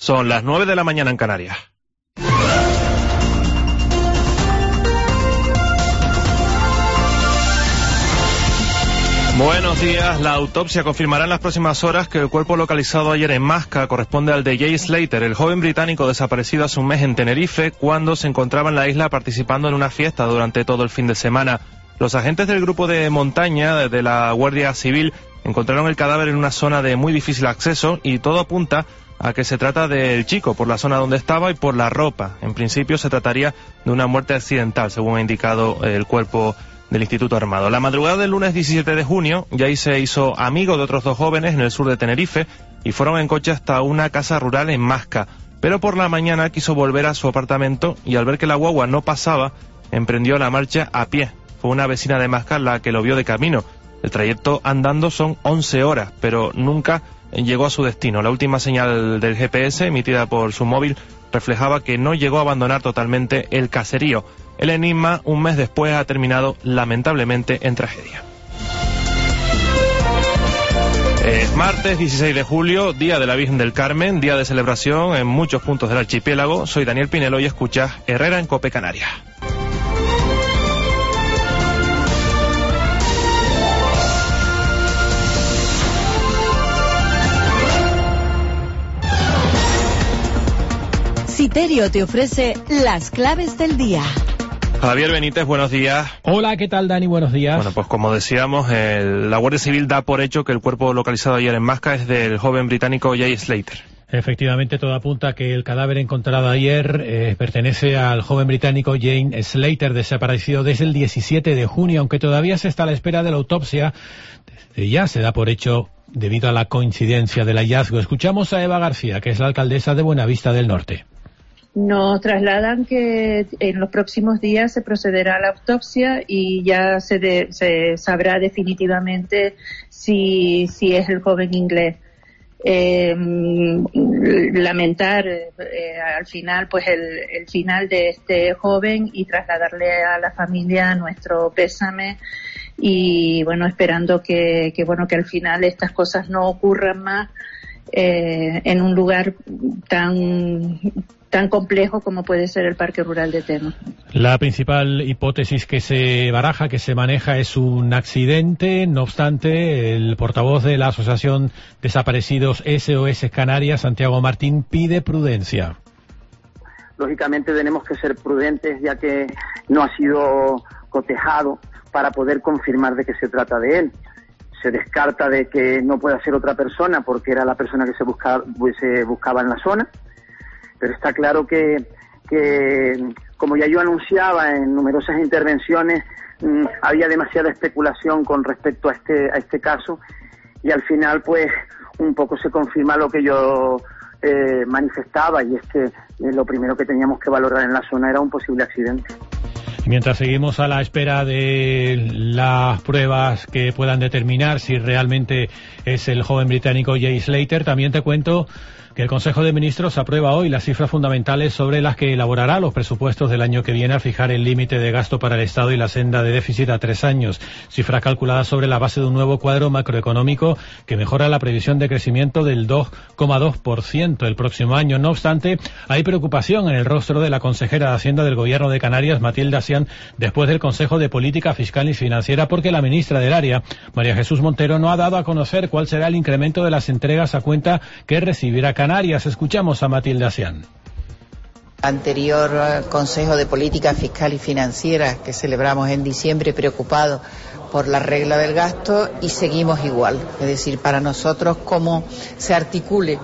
Son las 9 de la mañana en Canarias. Buenos días. La autopsia confirmará en las próximas horas que el cuerpo localizado ayer en Masca corresponde al de Jay Slater, el joven británico desaparecido hace un mes en Tenerife, cuando se encontraba en la isla participando en una fiesta durante todo el fin de semana. Los agentes del grupo de montaña de la Guardia Civil encontraron el cadáver en una zona de muy difícil acceso y todo apunta a que se trata del chico por la zona donde estaba y por la ropa. En principio se trataría de una muerte accidental, según ha indicado el cuerpo del Instituto Armado. La madrugada del lunes 17 de junio, Jay se hizo amigo de otros dos jóvenes en el sur de Tenerife y fueron en coche hasta una casa rural en Masca. Pero por la mañana quiso volver a su apartamento y al ver que la guagua no pasaba, emprendió la marcha a pie. Fue una vecina de Masca la que lo vio de camino. El trayecto andando son 11 horas, pero nunca llegó a su destino. La última señal del GPS, emitida por su móvil, reflejaba que no llegó a abandonar totalmente el caserío. El enigma, un mes después, ha terminado lamentablemente en tragedia. Es martes 16 de julio, Día de la Virgen del Carmen, día de celebración en muchos puntos del archipiélago. Soy Daniel Pinelo y escuchas Herrera en COPE Canarias. Citerio te ofrece las claves del día. Javier Benítez, buenos días. Hola, ¿qué tal, Dani? Buenos días. Bueno, pues como decíamos, la Guardia Civil da por hecho que el cuerpo localizado ayer en Masca es del joven británico Jay Slater. Efectivamente, todo apunta a que el cadáver encontrado ayer pertenece al joven británico Jay Slater, desaparecido desde el 17 de junio, aunque todavía se está a la espera de la autopsia. Desde ya se da por hecho debido a la coincidencia del hallazgo. Escuchamos a Eva García, que es la alcaldesa de Buenavista del Norte. Nos trasladan que en los próximos días se procederá a la autopsia y ya se sabrá definitivamente si es el joven inglés. Lamentar al final pues el final de este joven y trasladarle a la familia nuestro pésame y bueno, esperando que al final estas cosas no ocurran más en un lugar tan complejo como puede ser el Parque Rural de Teno. La principal hipótesis que se baraja, que se maneja, es un accidente. No obstante, el portavoz de la Asociación Desaparecidos SOS Canarias, Santiago Martín, pide prudencia. Lógicamente tenemos que ser prudentes, ya que no ha sido cotejado para poder confirmar de qué se trata de él. Se descarta de que no pueda ser otra persona porque era la persona que se buscaba en la zona. Pero está claro que como ya yo anunciaba en numerosas intervenciones, había demasiada especulación con respecto a este caso y al final pues un poco se confirma lo que yo manifestaba, y es que lo primero que teníamos que valorar en la zona era un posible accidente. Mientras seguimos a la espera de las pruebas que puedan determinar si realmente es el joven británico Jay Slater, también te cuento que el Consejo de Ministros aprueba hoy las cifras fundamentales sobre las que elaborará los presupuestos del año que viene al fijar el límite de gasto para el Estado y la senda de déficit a 3 años. Cifras calculadas sobre la base de un nuevo cuadro macroeconómico que mejora la previsión de crecimiento del 2,2% el próximo año. No obstante, hay preocupación en el rostro de la consejera de Hacienda del Gobierno de Canarias, Matilde Asián, después del Consejo de Política Fiscal y Financiera, porque la ministra del área, María Jesús Montero, no ha dado a conocer cuál será el incremento de las entregas a cuenta que recibirá Canarias. Escuchamos a Matilde Asián. Anterior Consejo de Política Fiscal y Financiera que celebramos en diciembre, preocupado por la regla del gasto, y seguimos igual. Es decir, para nosotros cómo se articule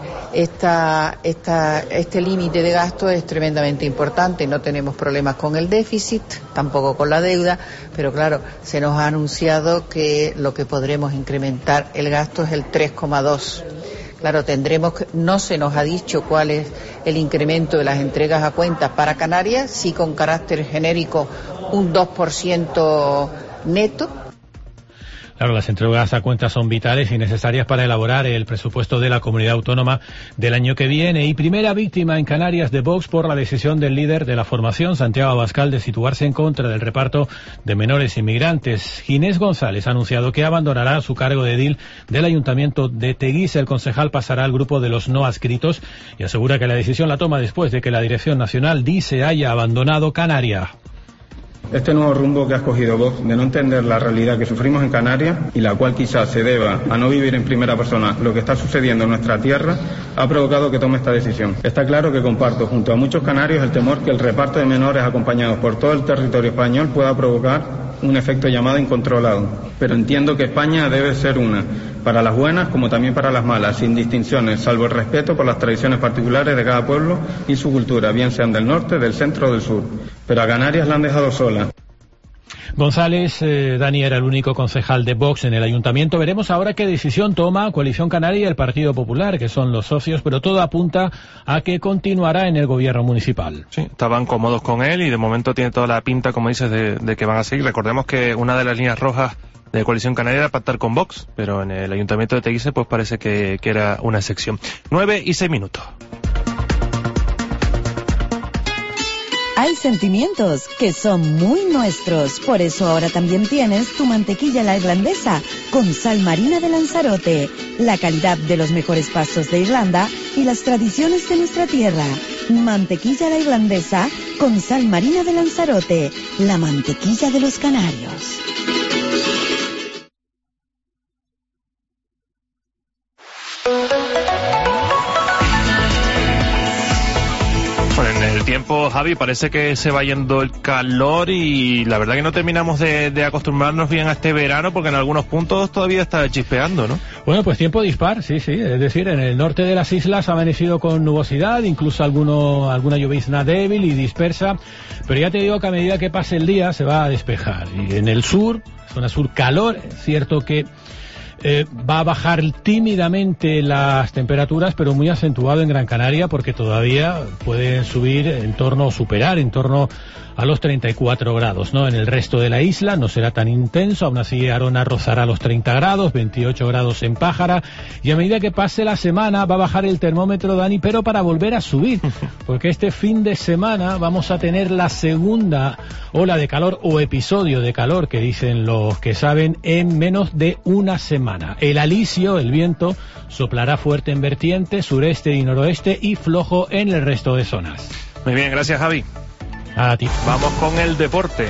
este límite de gasto es tremendamente importante. No tenemos problemas con el déficit, tampoco con la deuda, pero claro, se nos ha anunciado que lo que podremos incrementar el gasto es el 3,2%. Claro, no se nos ha dicho cuál es el incremento de las entregas a cuentas para Canarias, sí con carácter genérico un 2% neto. Claro, las entregas a cuentas son vitales y necesarias para elaborar el presupuesto de la comunidad autónoma del año que viene. Y primera víctima en Canarias de Vox por la decisión del líder de la formación, Santiago Abascal, de situarse en contra del reparto de menores inmigrantes. Ginés González ha anunciado que abandonará su cargo de edil del Ayuntamiento de Teguise. El concejal pasará al grupo de los no adscritos y asegura que la decisión la toma después de que la Dirección Nacional dice haya abandonado Canarias. Este nuevo rumbo que ha escogido Vox de no entender la realidad que sufrimos en Canarias y la cual quizás se deba a no vivir en primera persona lo que está sucediendo en nuestra tierra ha provocado que tome esta decisión. Está claro que comparto junto a muchos canarios el temor que el reparto de menores acompañados por todo el territorio español pueda provocar un efecto llamado incontrolado. Pero entiendo que España debe ser una, para las buenas como también para las malas, sin distinciones, salvo el respeto por las tradiciones particulares de cada pueblo y su cultura, bien sean del norte, del centro o del sur. Pero a Canarias la han dejado sola. González, Dani, era el único concejal de Vox en el ayuntamiento. Veremos ahora qué decisión toma Coalición Canaria y el Partido Popular, que son los socios, pero todo apunta a que continuará en el gobierno municipal. Sí, estaban cómodos con él y de momento tiene toda la pinta, como dices, de que van a seguir. Recordemos que una de las líneas rojas de Coalición Canaria era pactar con Vox, pero en el ayuntamiento de Teguise pues parece que era una excepción. 9:06. Hay sentimientos que son muy nuestros, por eso ahora también tienes tu mantequilla la irlandesa con sal marina de Lanzarote, la calidad de los mejores pastos de Irlanda y las tradiciones de nuestra tierra. Mantequilla la irlandesa con sal marina de Lanzarote, la mantequilla de los canarios. En el tiempo, Javi, parece que se va yendo el calor y la verdad que no terminamos de acostumbrarnos bien a este verano porque en algunos puntos todavía está chispeando, ¿no? Bueno, pues tiempo dispar, sí, es decir, en el norte de las islas ha amanecido con nubosidad, incluso alguna llovizna débil y dispersa, pero ya te digo que a medida que pase el día se va a despejar. Y en el sur, zona sur, calor, es cierto que va a bajar tímidamente las temperaturas, pero muy acentuado en Gran Canaria porque todavía pueden superar en torno a los 34 grados, ¿no? En el resto de la isla no será tan intenso, aún así Arona rozará los 30 grados, 28 grados en Pájara, y a medida que pase la semana va a bajar el termómetro, Dani, pero para volver a subir, porque este fin de semana vamos a tener la segunda ola de calor o episodio de calor que dicen los que saben en menos de una semana. El alisio, el viento, soplará fuerte en vertiente, sureste y noroeste y flojo en el resto de zonas. Muy bien, gracias, Javi. A ti. Vamos con el deporte.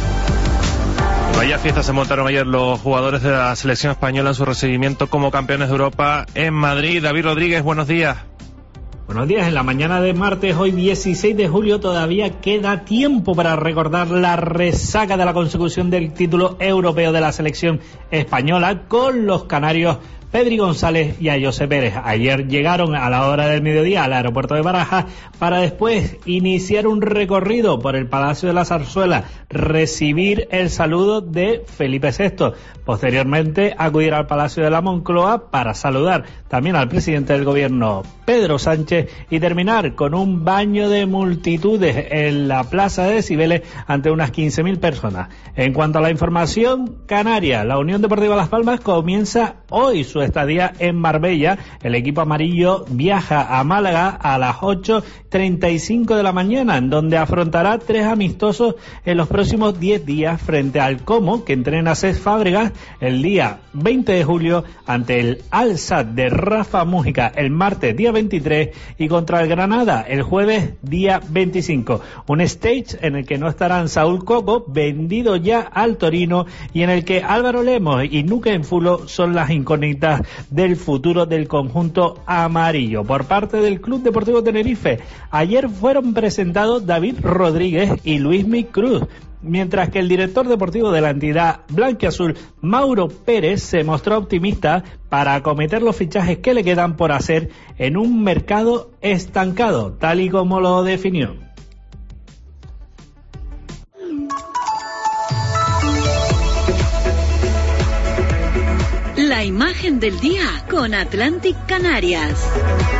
Vaya fiesta se montaron ayer los jugadores de la selección española en su recibimiento como campeones de Europa en Madrid. David Rodríguez, buenos días. Buenos días, en la mañana de martes, hoy 16 de julio, todavía queda tiempo para recordar la resaca de la consecución del título europeo de la selección española con los canarios Pedri González y a José Pérez. Ayer llegaron a la hora del mediodía al aeropuerto de Barajas para después iniciar un recorrido por el Palacio de la Zarzuela, recibir el saludo de Felipe VI. Posteriormente acudir al Palacio de la Moncloa para saludar también al presidente del gobierno, Pedro Sánchez, y terminar con un baño de multitudes en la Plaza de Cibeles ante unas 15.000 personas. En cuanto a la información canaria, la Unión Deportiva Las Palmas comienza hoy su estadía en Marbella. El equipo amarillo viaja a Málaga a las 8:35 de la mañana, en donde afrontará 3 amistosos en los próximos 10 días frente al Como, que entrena Cés Fábregas, el día 20 de julio ante el Al-Sadd de Rafa Mújica el martes día 23 y contra el Granada el jueves día 25. Un stage en el que no estarán Saúl Coco, vendido ya al Torino, y en el que Álvaro Lemos y Nuque Enfulo son las incógnitas del futuro del conjunto amarillo. Por parte del Club Deportivo Tenerife, ayer fueron presentados David Rodríguez y Luismi Cruz, mientras que el director deportivo de la entidad blanquiazul, Mauro Pérez, se mostró optimista para acometer los fichajes que le quedan por hacer en un mercado estancado, tal y como lo definió. La imagen del día con Atlantic Canarias.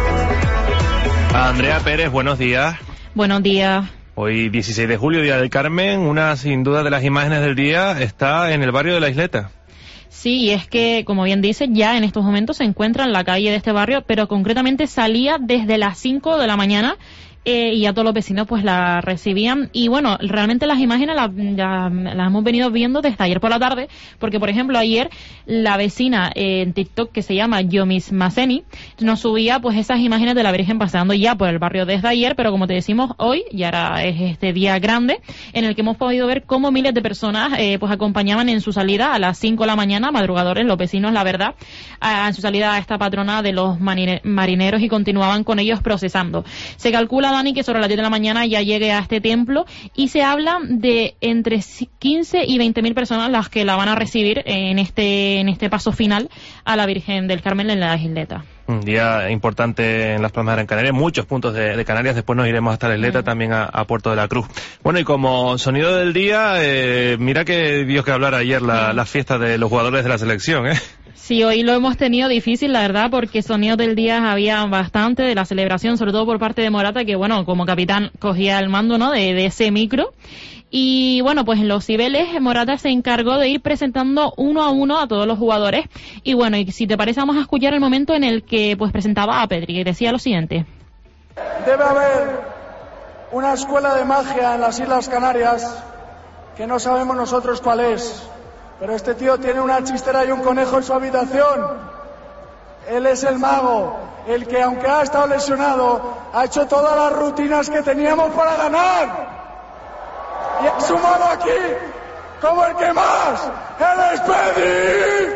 Andrea Pérez, buenos días. Buenos días. Hoy 16 de julio, Día del Carmen, una sin duda de las imágenes del día está en el barrio de La Isleta. Sí, y es que, como bien dice, ya en estos momentos se encuentra en la calle de este barrio, pero concretamente salía desde las 5 de la mañana. Y a todos los vecinos pues la recibían, y bueno, realmente las imágenes las hemos venido viendo desde ayer por la tarde, porque por ejemplo ayer la vecina en TikTok, que se llama Yomis Maseni, nos subía pues esas imágenes de la Virgen paseando ya por el barrio desde ayer, pero como te decimos, hoy ya es este día grande en el que hemos podido ver cómo miles de personas pues acompañaban en su salida a las 5 de la mañana, madrugadores, los vecinos, la verdad, en su salida a esta patrona de los marineros, y continuaban con ellos procesando. Se calcula, Dani, que sobre las 10 de la mañana ya llegue a este templo, y se habla de entre 15 y 20.000 personas las que la van a recibir en este paso final a la Virgen del Carmen en la Isleta. Un día importante en las Palmas de Gran Canaria, muchos puntos de Canarias. Después nos iremos hasta la Isleta, también a Puerto de la Cruz. Bueno, y como sonido del día, mira que dio que hablar ayer la fiesta de los jugadores de la selección, ¿eh? Sí, hoy lo hemos tenido difícil, la verdad, porque sonidos del día había bastante de la celebración, sobre todo por parte de Morata, que bueno, como capitán cogía el mando, ¿no?, de ese micro. Y bueno, pues en los Cibeles Morata se encargó de ir presentando uno a uno a todos los jugadores. Y bueno, y si te parece, vamos a escuchar el momento en el que pues presentaba a Pedri, que decía lo siguiente. Debe haber una escuela de magia en las Islas Canarias que no sabemos nosotros cuál es. Pero este tío tiene una chistera y un conejo en su habitación. Él es el mago, el que aunque ha estado lesionado, ha hecho todas las rutinas que teníamos para ganar. Y ha sumado aquí como el que más, ¡él es Pedri!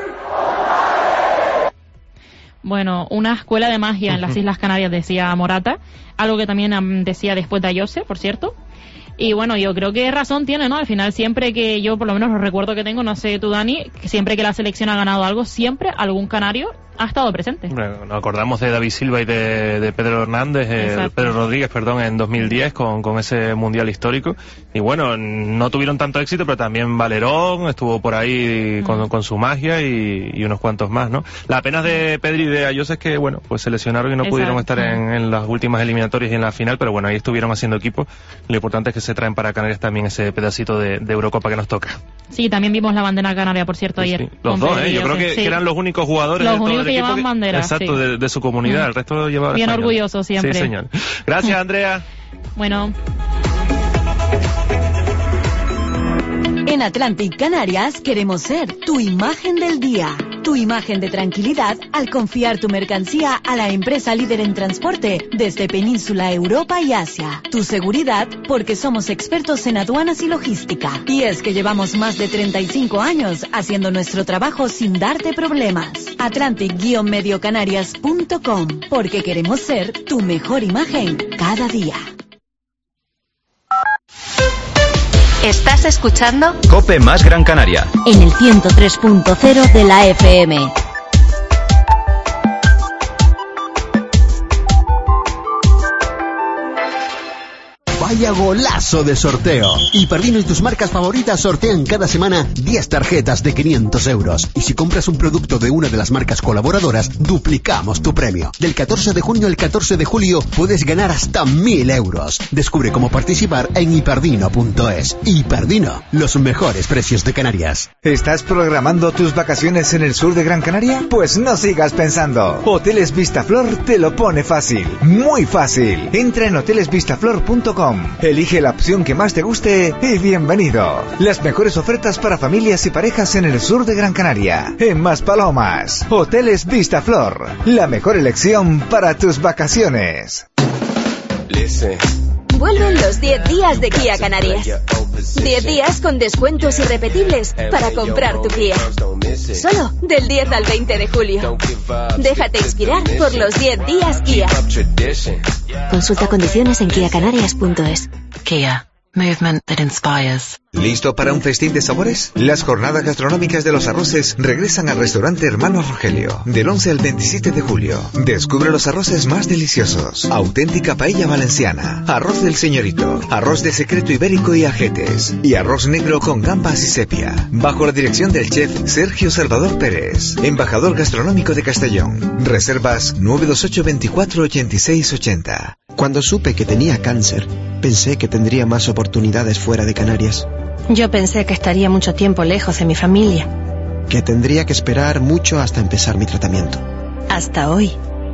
Bueno, una escuela de magia en las Islas Canarias, decía Morata, algo que también decía después de Ayose, por cierto. Y bueno, yo creo que razón tiene, ¿no? Al final, siempre que yo, por lo menos los recuerdos que tengo, no sé tú, Dani, que siempre que la selección ha ganado algo, siempre algún canario ha estado presente. Bueno, nos acordamos de David Silva y de Pedro Hernández, Pedro Rodríguez, perdón, en 2010 con ese mundial histórico. Y bueno, no tuvieron tanto éxito, pero también Valerón estuvo por ahí con su magia y unos cuantos más, ¿no? La pena de Pedri y de Ayose es que, bueno, pues se lesionaron y no pudieron estar en las últimas eliminatorias y en la final, pero bueno, ahí estuvieron haciendo equipo. Lo importante es que se traen para Canarias también ese pedacito de Eurocopa que nos toca. Sí, también vimos la bandera canaria, por cierto, ayer. Sí. Los dos, yo creo que eran los únicos jugadores los únicos que llevaban bandera. Exacto, de su comunidad. El resto lo llevaba bien español. Orgulloso siempre. Sí, señor. Gracias, Andrea. Bueno. En Atlantic Canarias queremos ser tu imagen del día. Tu imagen de tranquilidad al confiar tu mercancía a la empresa líder en transporte desde Península, Europa y Asia. Tu seguridad porque somos expertos en aduanas y logística. Y es que llevamos más de 35 años haciendo nuestro trabajo sin darte problemas. Atlantic-mediocanarias.com, porque queremos ser tu mejor imagen cada día. ¿Estás escuchando? COPE más Gran Canaria. En el 103.0 de la FM. Vaya golazo de sorteo. Hiperdino y tus marcas favoritas sortean cada semana 10 tarjetas de 500 euros. Y si compras un producto de una de las marcas colaboradoras, duplicamos tu premio. Del 14 de junio al 14 de julio puedes ganar hasta 1.000 euros. Descubre cómo participar en hiperdino.es. Hiperdino, los mejores precios de Canarias. ¿Estás programando tus vacaciones en el sur de Gran Canaria? Pues no sigas pensando. Hoteles Vistaflor te lo pone fácil. Muy fácil. Entra en hotelesvistaflor.com. Elige la opción que más te guste y bienvenido. Las mejores ofertas para familias y parejas en el sur de Gran Canaria. En Maspalomas. Hoteles Vistaflor. La mejor elección para tus vacaciones. Vuelven los 10 días de Kia Canarias. 10 días con descuentos irrepetibles para comprar tu Kia. Solo del 10 al 20 de julio. Déjate inspirar por los 10 días Kia. Consulta condiciones en kiacanarias.es. Kia. Movement that inspires. ¿Listo para un festín de sabores? Las jornadas gastronómicas de los arroces regresan al restaurante Hermano Rogelio del 11 al 27 de julio. Descubre los arroces más deliciosos. Auténtica paella valenciana, arroz del señorito, arroz de secreto ibérico y ajetes, y arroz negro con gambas y sepia. Bajo la dirección del chef Sergio Salvador Pérez, embajador gastronómico de Castellón. Reservas 928 24 86 80. Cuando supe que tenía cáncer, pensé que tendría más oportunidades fuera de Canarias. Yo pensé que estaría mucho tiempo lejos de mi familia. que tendría que esperar mucho hasta empezar mi tratamiento. Hasta hoy.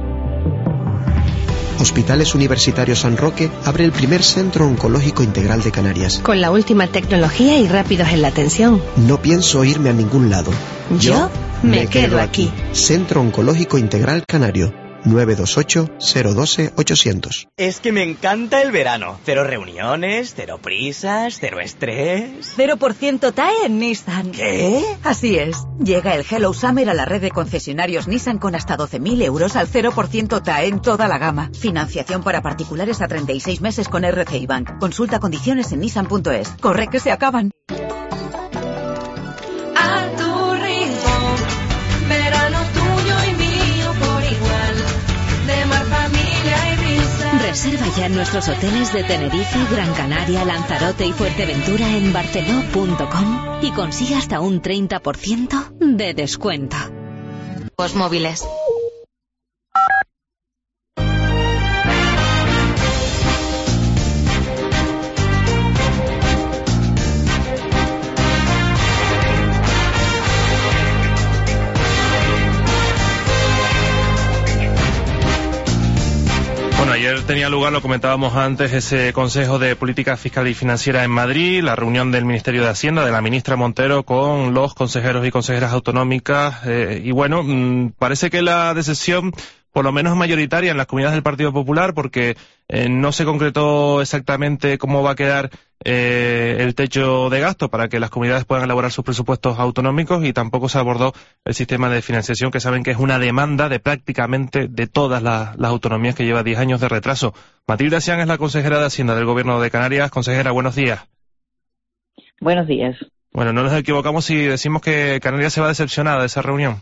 Hospitales Universitarios San Roque abre el primer centro oncológico integral de Canarias. Con la última tecnología y rápidos en la atención. No pienso irme a ningún lado. Yo me quedo aquí. Centro Oncológico Integral Canario. 928-012-800. Es que me encanta el verano. Cero reuniones, cero prisas, cero estrés. 0% TAE en Nissan. ¿Qué? Así es. Llega el Hello Summer a la red de concesionarios Nissan con hasta 12.000 euros al 0% TAE en toda la gama. Financiación para particulares a 36 meses con RCI Bank. Consulta condiciones en nissan.es. Corre que se acaban. Reserva ya en nuestros hoteles de Tenerife, Gran Canaria, Lanzarote y Fuerteventura en barceló.com y consigue hasta un 30% de descuento. Móviles. Bueno, ayer tenía lugar, lo comentábamos antes, ese Consejo de Política Fiscal y Financiera en Madrid, la reunión del Ministerio de Hacienda, de la ministra Montero, con los consejeros y consejeras autonómicas, y bueno, parece que la decisión, por lo menos mayoritaria en las comunidades del Partido Popular, porque no se concretó exactamente cómo va a quedar el techo de gasto para que las comunidades puedan elaborar sus presupuestos autonómicos, y tampoco se abordó el sistema de financiación, que saben que es una demanda de prácticamente de todas las autonomías, que lleva 10 años de retraso. Matilde Asián es la consejera de Hacienda del Gobierno de Canarias. Consejera, buenos días. Buenos días. Bueno, no nos equivocamos si decimos que Canarias se va decepcionada de esa reunión.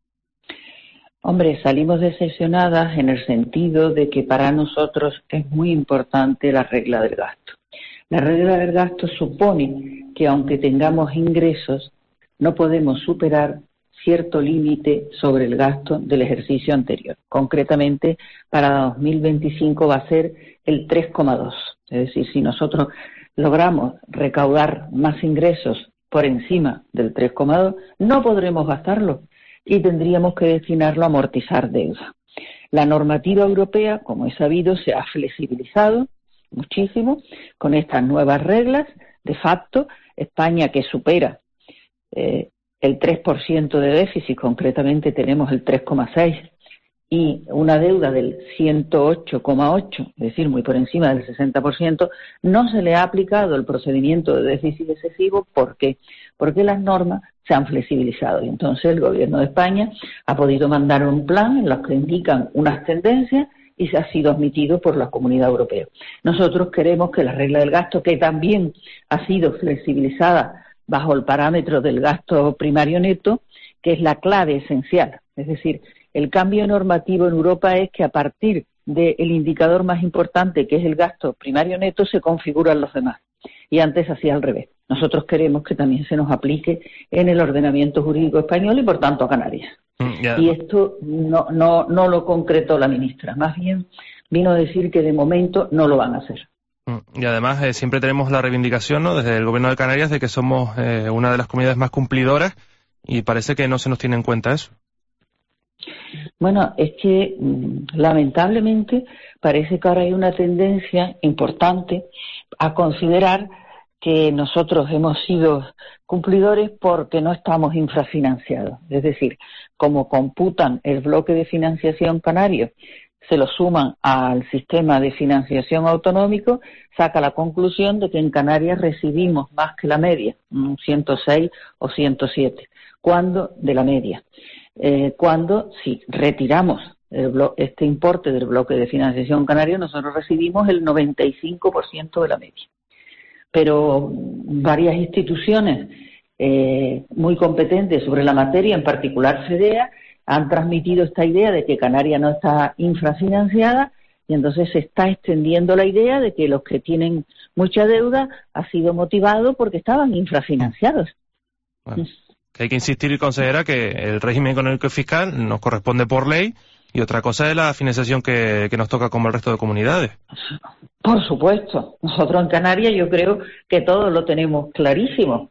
Hombre, salimos decepcionadas en el sentido de que para nosotros es muy importante la regla del gasto. La regla del gasto supone que aunque tengamos ingresos, no podemos superar cierto límite sobre el gasto del ejercicio anterior. Concretamente, para 2025 va a ser el 3,2. Es decir, si nosotros logramos recaudar más ingresos por encima del 3,2, no podremos gastarlo y tendríamos que destinarlo a amortizar deuda. La normativa europea, como es sabido, se ha flexibilizado muchísimo con estas nuevas reglas. De facto, España, que supera el 3% de déficit, concretamente tenemos el 3,6%, y una deuda del 108,8%, es decir, muy por encima del 60%, no se le ha aplicado el procedimiento de déficit excesivo. ¿Por qué? Porque las normas se han flexibilizado, y entonces el Gobierno de España ha podido mandar un plan en los que indican unas tendencias y se ha sido admitido por la Comunidad Europea. Nosotros queremos que la regla del gasto, que también ha sido flexibilizada bajo el parámetro del gasto primario neto, que es la clave esencial, es decir, el cambio normativo en Europa es que a partir del indicador más importante, que es el gasto primario neto, se configuran los demás. Y antes hacía al revés. Nosotros queremos que también se nos aplique en el ordenamiento jurídico español y, por tanto, a Canarias. Y esto no lo concretó la ministra. Más bien vino a decir que de momento no lo van a hacer. Y además siempre tenemos la reivindicación, ¿no?, desde el Gobierno de Canarias, de que somos una de las comunidades más cumplidoras, y parece que no se nos tiene en cuenta eso. Bueno, es que lamentablemente parece que ahora hay una tendencia importante a considerar que nosotros hemos sido cumplidores porque no estamos infrafinanciados. Es decir, como computan el bloque de financiación canario, se lo suman al sistema de financiación autonómico, saca la conclusión de que en Canarias recibimos más que la media, un 106 o 107, cuando de la media. Cuando si retiramos este importe del bloque de financiación canario, nosotros recibimos el 95% de la media. Pero varias instituciones muy competentes sobre la materia, en particular FEDEA, han transmitido esta idea de que Canarias no está infrafinanciada, y entonces se está extendiendo la idea de que los que tienen mucha deuda ha sido motivado porque estaban infrafinanciados. Bueno, que hay que insistir, consejera, que el régimen económico y fiscal nos corresponde por ley, y otra cosa es la financiación que nos toca como el resto de comunidades. Por supuesto. Nosotros en Canarias yo creo que todos lo tenemos clarísimo.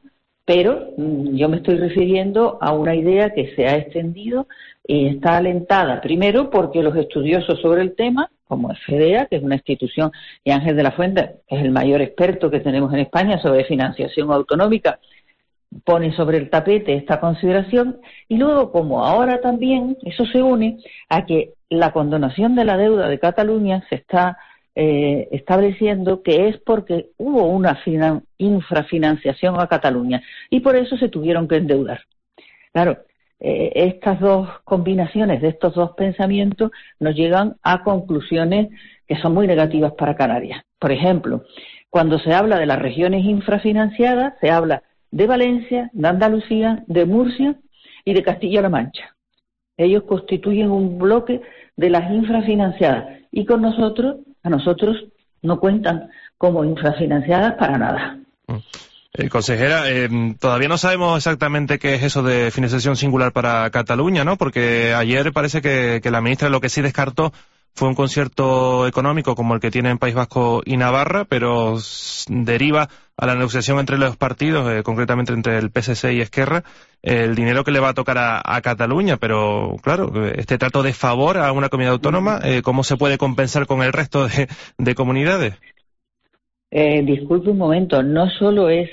Pero yo me estoy refiriendo a una idea que se ha extendido y está alentada, primero porque los estudiosos sobre el tema, como es FEDEA, que es una institución, y Ángel de la Fuente, que es el mayor experto que tenemos en España sobre financiación autonómica, pone sobre el tapete esta consideración, y luego, como ahora también, eso se une a que la condonación de la deuda de Cataluña se está estableciendo que es porque hubo una infrafinanciación a Cataluña y por eso se tuvieron que endeudar. Claro, estas dos combinaciones de estos dos pensamientos nos llegan a conclusiones que son muy negativas para Canarias. Por ejemplo, cuando se habla de las regiones infrafinanciadas, se habla de Valencia, de Andalucía, de Murcia y de Castilla-La Mancha. Ellos constituyen un bloque de las infrafinanciadas y a nosotros no cuentan como infrafinanciadas para nada. Consejera, todavía no sabemos exactamente qué es eso de financiación singular para Cataluña, ¿no? Porque ayer parece que la ministra lo que sí descartó fue un concierto económico como el que tiene en País Vasco y Navarra, pero deriva a la negociación entre los partidos, concretamente entre el PSC y Esquerra, el dinero que le va a tocar a Cataluña. Pero claro, este trato de favor a una comunidad autónoma, ¿cómo se puede compensar con el resto de comunidades? Disculpe un momento, no solo es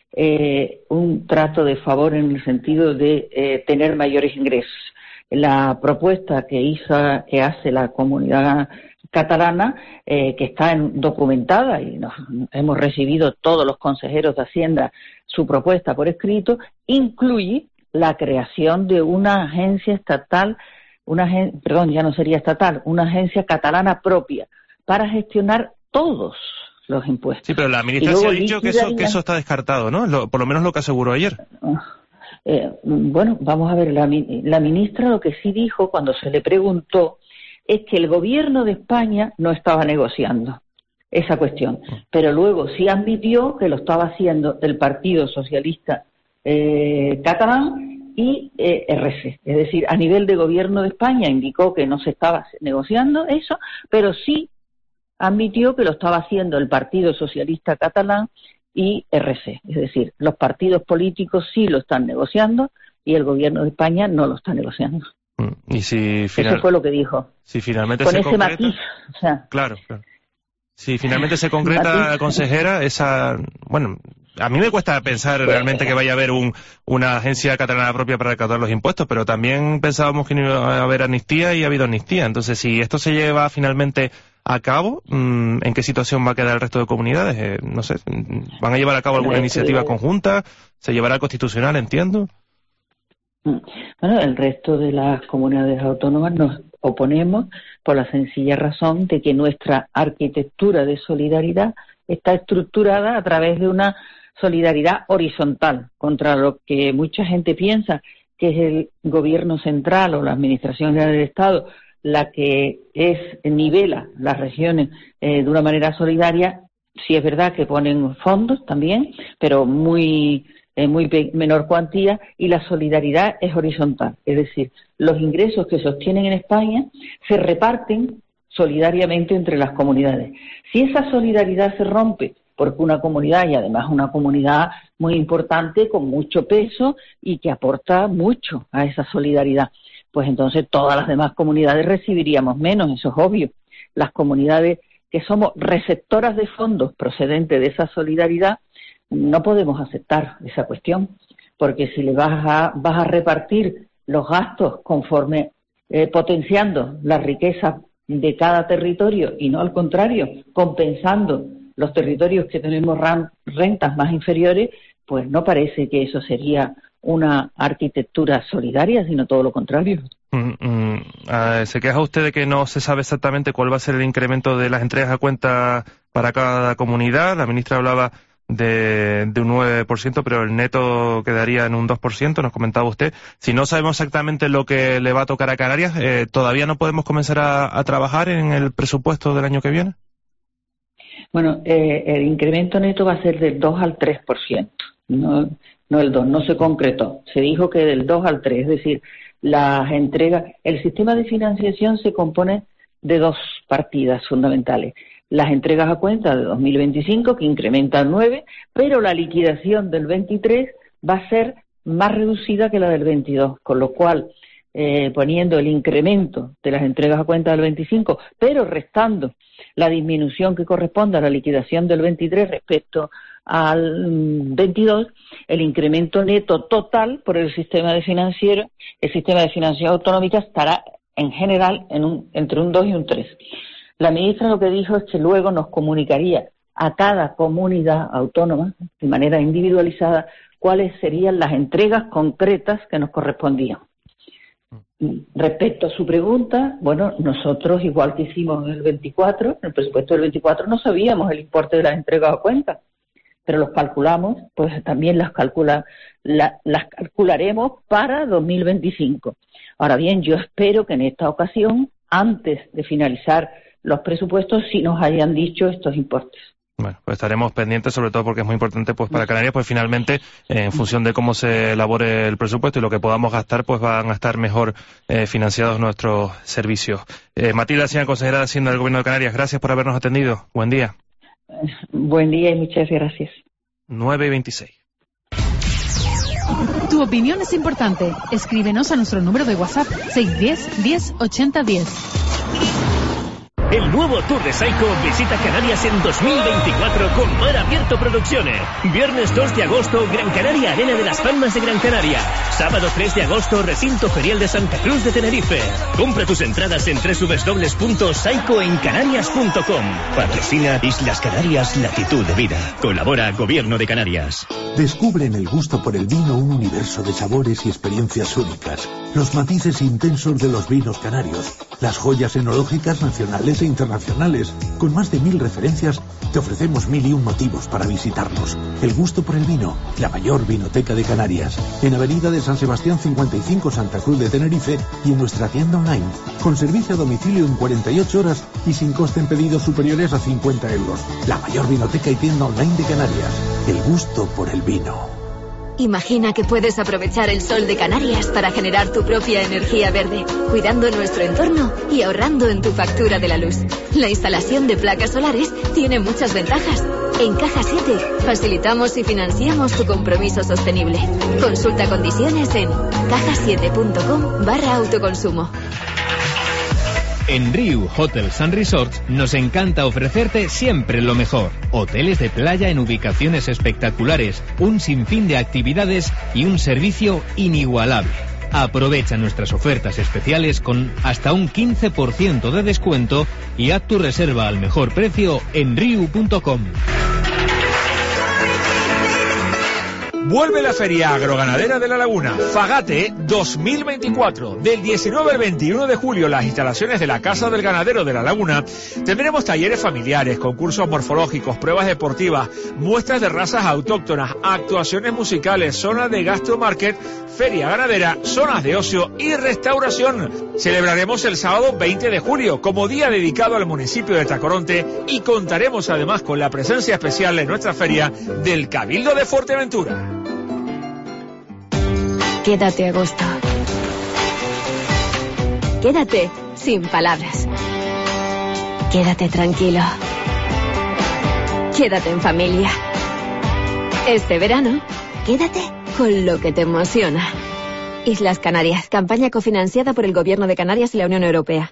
un trato de favor en el sentido de tener mayores ingresos. La propuesta que hace la comunidad catalana, que está documentada y hemos recibido todos los consejeros de Hacienda su propuesta por escrito, incluye la creación de una agencia estatal, una agencia catalana propia para gestionar todos los impuestos. Sí, pero la ministra se ha dicho que eso está descartado, ¿no? Por lo menos lo que aseguró ayer. Bueno, vamos a ver, la ministra lo que sí dijo cuando se le preguntó es que el gobierno de España no estaba negociando esa cuestión, pero luego sí admitió que lo estaba haciendo el Partido Socialista catalán y RC, es decir, a nivel de gobierno de España indicó que no se estaba negociando eso, pero sí admitió que lo estaba haciendo el Partido Socialista catalán y RC, es decir, los partidos políticos sí lo están negociando y el gobierno de España no lo está negociando. Y si eso fue lo que dijo. Si finalmente con se ese concreta, matiz, o sea, claro. Si finalmente se concreta, consejera, bueno, a mí me cuesta pensar realmente que vaya a haber una agencia catalana propia para recaudar los impuestos, pero también pensábamos que no iba a haber amnistía y ha habido amnistía. Entonces, si esto se lleva finalmente a cabo, ¿en qué situación va a quedar el resto de comunidades? No sé, ¿van a llevar a cabo alguna iniciativa conjunta? ¿Se llevará al constitucional, entiendo? Bueno, el resto de las comunidades autónomas nos oponemos por la sencilla razón de que nuestra arquitectura de solidaridad está estructurada a través de una solidaridad horizontal, contra lo que mucha gente piensa que es el gobierno central o la administración general del Estado la que nivela las regiones de una manera solidaria. Sí es verdad que ponen fondos también, pero muy menor cuantía, y la solidaridad es horizontal, es decir, los ingresos que se obtienen en España se reparten solidariamente entre las comunidades. Si esa solidaridad se rompe porque una comunidad, y además una comunidad muy importante, con mucho peso y que aporta mucho a esa solidaridad, pues entonces todas las demás comunidades recibiríamos menos, eso es obvio. Las comunidades que somos receptoras de fondos procedentes de esa solidaridad, no podemos aceptar esa cuestión, porque si le vas a repartir los gastos conforme potenciando la riqueza de cada territorio y no al contrario, compensando los territorios que tenemos rentas más inferiores, pues no parece que eso sería una arquitectura solidaria, sino todo lo contrario. ¿Se queja usted de que no se sabe exactamente cuál va a ser el incremento de las entregas a cuenta para cada comunidad? La ministra hablaba de un 9%, pero el neto quedaría en un 2%, nos comentaba usted. Si no sabemos exactamente lo que le va a tocar a Canarias, ¿todavía no podemos comenzar a trabajar en el presupuesto del año que viene? Bueno, el incremento neto va a ser del 2 al 3%, no el 2, no se concretó. Se dijo que del 2 al 3, es decir, las entregas. El sistema de financiación se compone de dos partidas fundamentales. Las entregas a cuenta de 2025, que incrementan 9, pero la liquidación del 23 va a ser más reducida que la del 22, con lo cual, poniendo el incremento de las entregas a cuenta del 25, pero restando la disminución que corresponde a la liquidación del 23 respecto al 22, el incremento neto total por el sistema de financiación autonómica estará en general entre un 2 y un 3. La ministra lo que dijo es que luego nos comunicaría a cada comunidad autónoma, de manera individualizada, cuáles serían las entregas concretas que nos correspondían. Respecto a su pregunta, bueno, nosotros, igual que hicimos en el 24, en el presupuesto del 24 no sabíamos el importe de las entregas a cuenta, pero los calculamos, pues también las calcularemos para 2025. Ahora bien, yo espero que en esta ocasión, antes de finalizar los presupuestos, sí nos hayan dicho estos importes. Bueno, pues estaremos pendientes, sobre todo porque es muy importante pues para Canarias, pues finalmente, en función de cómo se elabore el presupuesto y lo que podamos gastar, pues van a estar mejor financiados nuestros servicios. Matilda, señora consejera de Hacienda del Gobierno de Canarias, gracias por habernos atendido. Buen día. Buen día y muchas gracias. 9:26. Tu opinión es importante. Escríbenos a nuestro número de WhatsApp 610 10 80 10. El nuevo Tour de Saiko visita Canarias en 2024 con Mar Abierto Producciones. Viernes 2 de agosto, Gran Canaria Arena de las Palmas de Gran Canaria. Sábado 3 de agosto, Recinto Ferial de Santa Cruz de Tenerife. Compra tus entradas en www.saicoencanarias.com. Patrocina Islas Canarias Latitud de Vida. Colabora Gobierno de Canarias. Descubre en el gusto por el vino un universo de sabores y experiencias únicas. Los matices intensos de los vinos canarios. Las joyas enológicas nacionales e internacionales. Con más de 1000 referencias, te ofrecemos 1001 motivos para visitarnos. El gusto por el vino, la mayor vinoteca de Canarias. En Avenida de San Sebastián 55, Santa Cruz de Tenerife, y en nuestra tienda online, con servicio a domicilio en 48 horas y sin coste en pedidos superiores a 50 euros. La mayor vinoteca y tienda online de Canarias. El gusto por el vino. Imagina que puedes aprovechar el sol de Canarias para generar tu propia energía verde, cuidando nuestro entorno y ahorrando en tu factura de la luz. La instalación de placas solares tiene muchas ventajas. En Caja 7 facilitamos y financiamos tu compromiso sostenible. Consulta condiciones en caja7.com/autoconsumo. En Riu Hotels and Resorts nos encanta ofrecerte siempre lo mejor. Hoteles de playa en ubicaciones espectaculares, un sinfín de actividades y un servicio inigualable. Aprovecha nuestras ofertas especiales con hasta un 15% de descuento y haz tu reserva al mejor precio en riu.com. Vuelve la Feria Agroganadera de La Laguna, Fagate 2024. Del 19 al 21 de julio, las instalaciones de la Casa del Ganadero de La Laguna, tendremos talleres familiares, concursos morfológicos, pruebas deportivas, muestras de razas autóctonas, actuaciones musicales, zona de gastromarket, feria ganadera, zonas de ocio y restauración. Celebraremos el sábado 20 de julio como día dedicado al municipio de Tacoronte y contaremos además con la presencia especial en nuestra feria del Cabildo de Fuerteventura. Quédate agosto. Quédate sin palabras. Quédate tranquilo. Quédate en familia. Este verano, quédate con lo que te emociona. Islas Canarias, campaña cofinanciada por el Gobierno de Canarias y la Unión Europea.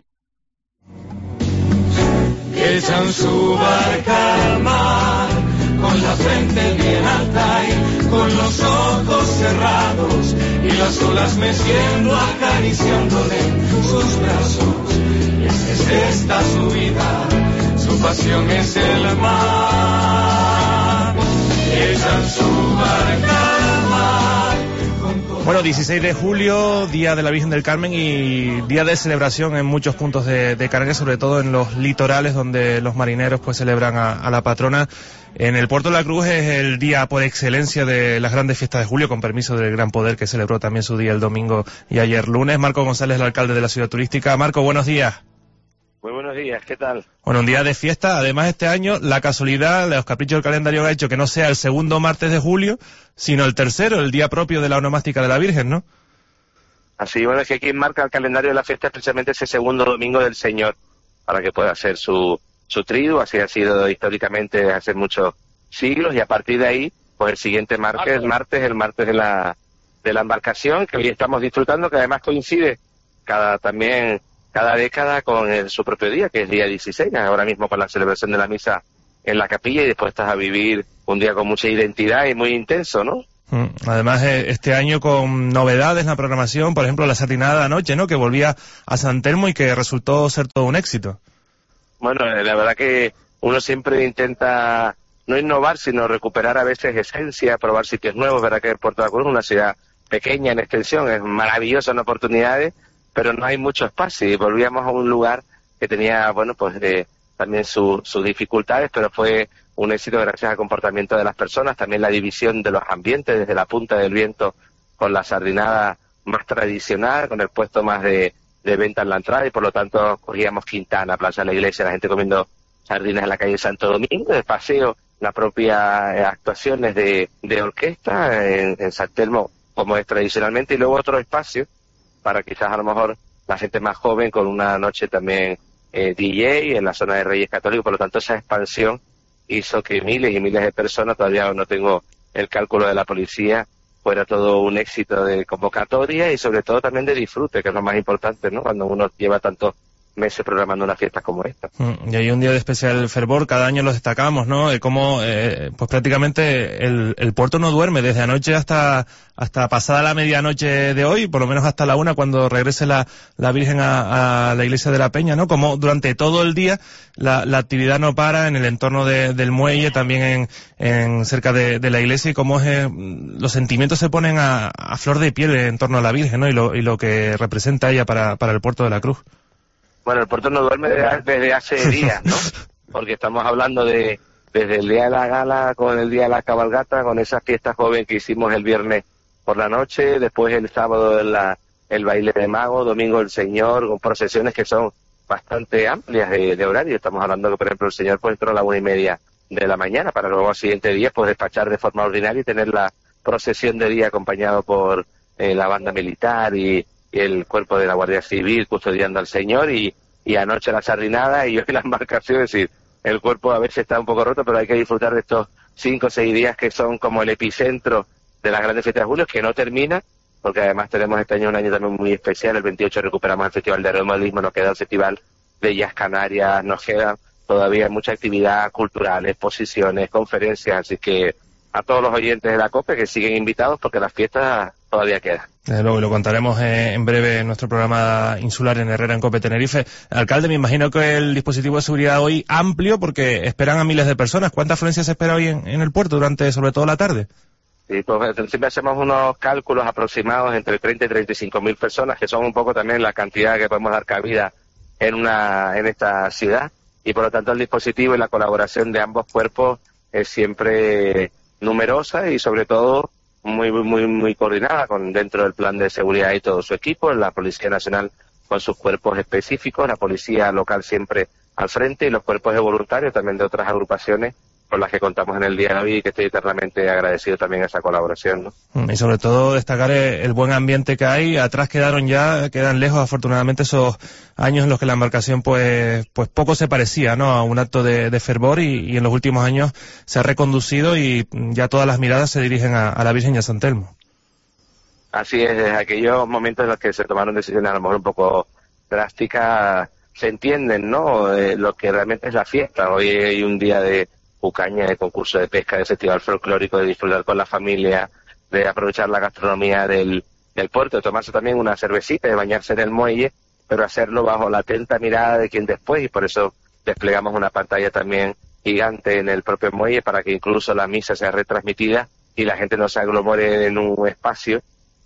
Echan su barca al mar, con la frente bien alta y con los ojos cerrados, y las olas meciendo, acariciándole sus brazos. Y es esta su vida, su pasión es el mar. Echan su barca al mar. Bueno, 16 de julio, Día de la Virgen del Carmen y día de celebración en muchos puntos de Canarias, sobre todo en los litorales donde los marineros pues celebran a la patrona. En el Puerto de la Cruz es el día por excelencia de las grandes fiestas de julio, con permiso del Gran Poder, que celebró también su día el domingo y ayer lunes. Marco González, el alcalde de la ciudad turística. Marco, buenos días. Muy buenos días, ¿qué tal? Bueno, un día de fiesta. Además, este año, la casualidad, los caprichos del calendario ha hecho que no sea el segundo martes de julio, sino el tercero, el día propio de la onomástica de la Virgen, ¿no? Así, bueno, es que quien marca el calendario de la fiesta es precisamente ese segundo domingo del Señor, para que pueda hacer su triduo. Así ha sido históricamente hace muchos siglos, y a partir de ahí, pues el siguiente martes, el martes de la embarcación, que hoy estamos disfrutando, que además coincide cada década con su propio día, que es día 16, ahora mismo con la celebración de la misa en la capilla, y después estás a vivir un día con mucha identidad y muy intenso, ¿no? Además, este año con novedades en la programación, por ejemplo, la sardinada anoche, ¿no?, que volvía a San Telmo y que resultó ser todo un éxito. Bueno, la verdad que uno siempre intenta no innovar, sino recuperar a veces esencia, probar sitios nuevos. Verdad que Puerto de la Cruz es una ciudad pequeña en extensión, es maravillosa en oportunidades, pero no hay mucho espacio, y volvíamos a un lugar que tenía, bueno, pues también sus dificultades, pero fue un éxito gracias al comportamiento de las personas, también la división de los ambientes desde la Punta del Viento con la sardinada más tradicional, con el puesto más de venta en la entrada, y por lo tanto cogíamos Quintana, Plaza de la Iglesia, la gente comiendo sardinas en la calle Santo Domingo, de paseo, las propias actuaciones de orquesta en San Telmo, como es tradicionalmente, y luego otro espacio para quizás a lo mejor la gente más joven con una noche también DJ en la zona de Reyes Católicos. Por lo tanto, esa expansión hizo que miles y miles de personas, todavía no tengo el cálculo de la policía, fuera todo un éxito de convocatoria y sobre todo también de disfrute, que es lo más importante, ¿no?, cuando uno lleva tantos meses programando una fiesta como esta. Y hay un día de especial fervor, cada año lo destacamos, ¿no?, como pues prácticamente el puerto no duerme desde anoche hasta pasada la medianoche de hoy, por lo menos hasta la 1, cuando regrese la Virgen a la iglesia de la Peña, ¿no?, como durante todo el día la actividad no para en el entorno del muelle, también en cerca de la iglesia, y cómo los sentimientos se ponen a flor de piel en torno a la Virgen, ¿no?, y lo que representa ella para el Puerto de la Cruz. Bueno, el puerto no duerme desde hace días, ¿no? Porque estamos hablando desde el día de la gala, con el día de la cabalgata, con esa fiesta joven que hicimos el viernes por la noche, después el sábado el baile de mago, domingo el Señor, con procesiones que son bastante amplias de horario. Estamos hablando que, por ejemplo, el Señor pues entró a la 1:30 de la mañana, para luego al siguiente día pues despachar de forma ordinaria y tener la procesión de día acompañado por la banda militar y el cuerpo de la Guardia Civil custodiando al Señor, y anoche la sardinada y hoy la embarcación. Es decir, el cuerpo a veces está un poco roto, pero hay que disfrutar de estos 5 o 6 días que son como el epicentro de las grandes fiestas de julio, que no termina, porque además tenemos este año un año también muy especial. El 28 recuperamos el Festival de Remodelismo, nos queda el Festival de Jazz Canarias, nos queda todavía mucha actividad cultural, exposiciones, conferencias, así que a todos los oyentes de la COPE que siguen invitados, porque las fiestas todavía quedan. Desde luego, y lo contaremos en breve en nuestro programa insular en Herrera en COPE Tenerife. Alcalde, me imagino que el dispositivo de seguridad hoy amplio, porque esperan a miles de personas. ¿Cuánta afluencia se espera hoy en el puerto durante sobre todo la tarde? Sí, pues siempre hacemos unos cálculos aproximados entre 30 y 35.000 personas, que son un poco también la cantidad que podemos dar cabida en esta ciudad, y por lo tanto el dispositivo y la colaboración de ambos cuerpos es siempre numerosa y sobre todo muy coordinada dentro del plan de seguridad y todo su equipo, la Policía Nacional con sus cuerpos específicos, la policía local siempre al frente y los cuerpos de voluntarios también de otras agrupaciones con las que contamos en el día de hoy, y que estoy eternamente agradecido también a esa colaboración, ¿no? Y sobre todo destacar el buen ambiente que hay. Atrás quedan lejos afortunadamente esos años en los que la embarcación pues poco se parecía, ¿no?, a un acto de fervor, y en los últimos años se ha reconducido y ya todas las miradas se dirigen a la Virgen y a San Telmo. Así es, desde aquellos momentos en los que se tomaron decisiones a lo mejor un poco drásticas, se entienden, ¿no?, lo que realmente es la fiesta. Hoy hay un día de Ucaña, de concurso de pesca, de festival folclórico, de disfrutar con la familia, de aprovechar la gastronomía del puerto, de tomarse también una cervecita, de bañarse en el muelle, pero hacerlo bajo la atenta mirada de quien después, y por eso desplegamos una pantalla también gigante en el propio muelle para que incluso la misa sea retransmitida y la gente no se aglomere en un espacio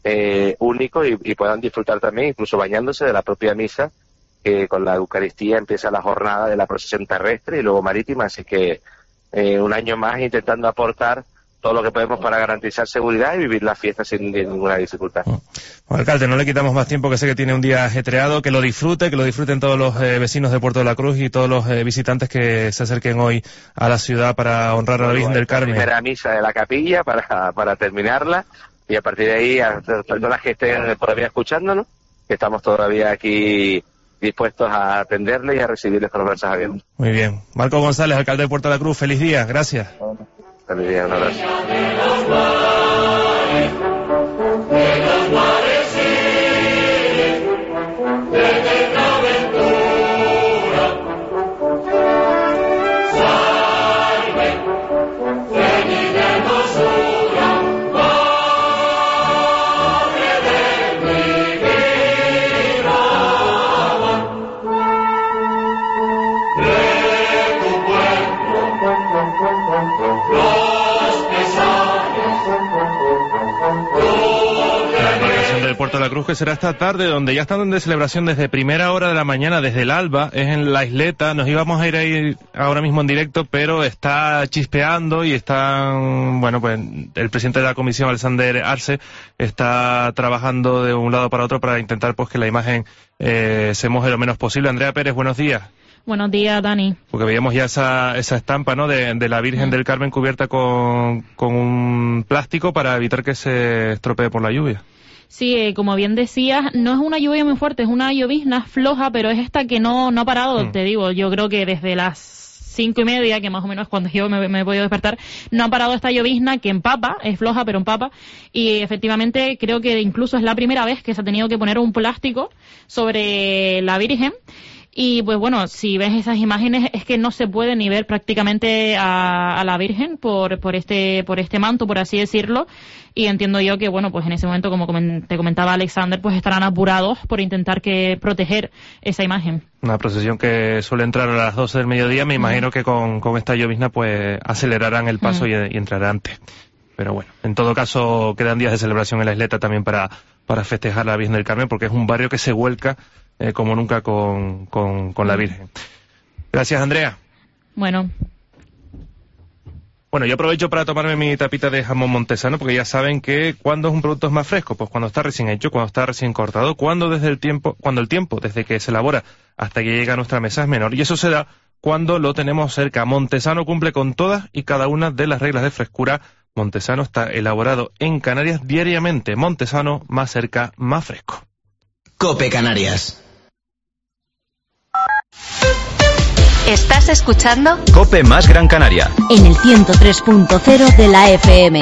único y puedan disfrutar también, incluso bañándose, de la propia misa, que con la Eucaristía empieza la jornada de la procesión terrestre y luego marítima, así que un año más intentando aportar todo lo que podemos para garantizar seguridad y vivir la fiesta sin ninguna dificultad. Bueno, alcalde, no le quitamos más tiempo, que sé que tiene un día ajetreado, que lo disfruten todos los vecinos de Puerto de la Cruz y todos los visitantes que se acerquen hoy a la ciudad para honrar a la Virgen del Carmen. Primera misa de la capilla para terminarla, y a partir de ahí a las personas que estén todavía escuchándonos, que estamos todavía aquí dispuestos a atenderles y a recibirles con los brazos abiertos. Muy bien. Marco González, alcalde de Puerto de la Cruz, feliz día, gracias. Feliz día, un abrazo. Puerto de la Cruz, que será esta tarde, donde ya están de celebración desde primera hora de la mañana, desde el alba, es en la isleta. Nos íbamos a ir ahí ahora mismo en directo, pero está chispeando y están, bueno, pues el presidente de la comisión, Alexander Arce, está trabajando de un lado para otro para intentar pues que la imagen se moje lo menos posible. Andrea Pérez, buenos días. Buenos días, Dani. Porque veíamos ya esa estampa, ¿no?, de la Virgen del Carmen cubierta con un plástico para evitar que se estropee por la lluvia. Sí, como bien decías, no es una lluvia muy fuerte, es una llovizna floja, pero es esta que no ha parado, te digo, yo creo que desde las 5:30, que más o menos es cuando yo me he podido despertar, no ha parado esta llovizna que empapa, es floja pero empapa, y efectivamente creo que incluso es la primera vez que se ha tenido que poner un plástico sobre la Virgen. Y pues bueno, si ves esas imágenes es que no se puede ni ver prácticamente a la Virgen por este manto, por así decirlo. Y entiendo yo que, bueno, pues en ese momento, como te comentaba Alexander, pues estarán apurados por intentar proteger esa imagen. Una procesión que suele entrar a las 12 del mediodía, me imagino que con esta llovizna pues acelerarán el paso y entrará antes. Pero bueno, en todo caso quedan días de celebración en la isleta también para festejar la Virgen del Carmen, porque es un barrio que se vuelca como nunca con la Virgen. Gracias, Andrea. Bueno, yo aprovecho para tomarme mi tapita de jamón montesano, porque ya saben que cuando es un producto más fresco, pues cuando está recién hecho, cuando está recién cortado, cuando el tiempo desde que se elabora hasta que llega a nuestra mesa es menor. Y eso se da cuando lo tenemos cerca. Montesano cumple con todas y cada una de las reglas de frescura. Montesano está elaborado en Canarias diariamente. Montesano, más cerca, más fresco. COPE Canarias. ¿Estás escuchando? COPE más Gran Canaria. En el 103.0 de la FM.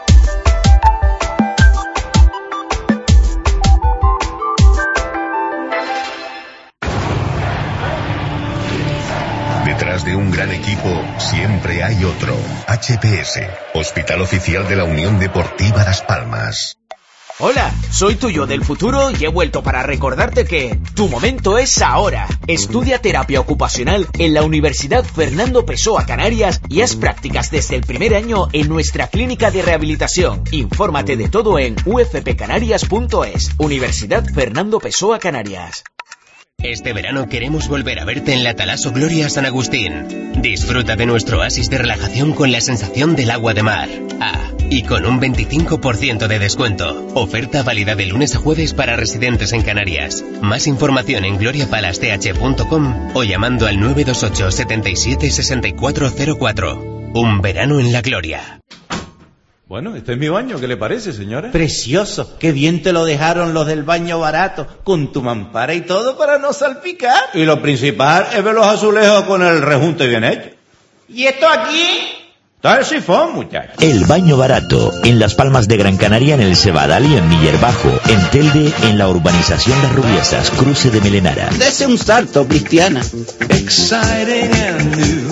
Detrás de un gran equipo siempre hay otro. HPS, Hospital Oficial de la Unión Deportiva Las Palmas. Hola, soy tu yo del futuro y he vuelto para recordarte que tu momento es ahora. Estudia terapia ocupacional en la Universidad Fernando Pessoa Canarias y haz prácticas desde el primer año en nuestra clínica de rehabilitación. Infórmate de todo en ufpcanarias.es. Universidad Fernando Pessoa Canarias. Este verano queremos volver a verte en la Talaso Gloria San Agustín. Disfruta de nuestro oasis de relajación con la sensación del agua de mar. Y con un 25% de descuento. Oferta válida de lunes a jueves para residentes en Canarias. Más información en gloriapalace.com o llamando al 928 77 6404. Un verano en la gloria. Bueno, este es mi baño, ¿qué le parece, señora? Precioso, qué bien te lo dejaron los del baño barato, con tu mampara y todo para no salpicar. Y lo principal es ver los azulejos con el rejunte bien hecho. ¿Y esto aquí? Está el sifón, muchacho. El baño barato, en Las Palmas de Gran Canaria, en el Cebadal y en Miller Bajo, en Telde, en la urbanización Las Rubiesas, cruce de Melenara. Dese un salto, Cristiana. Exciting and new.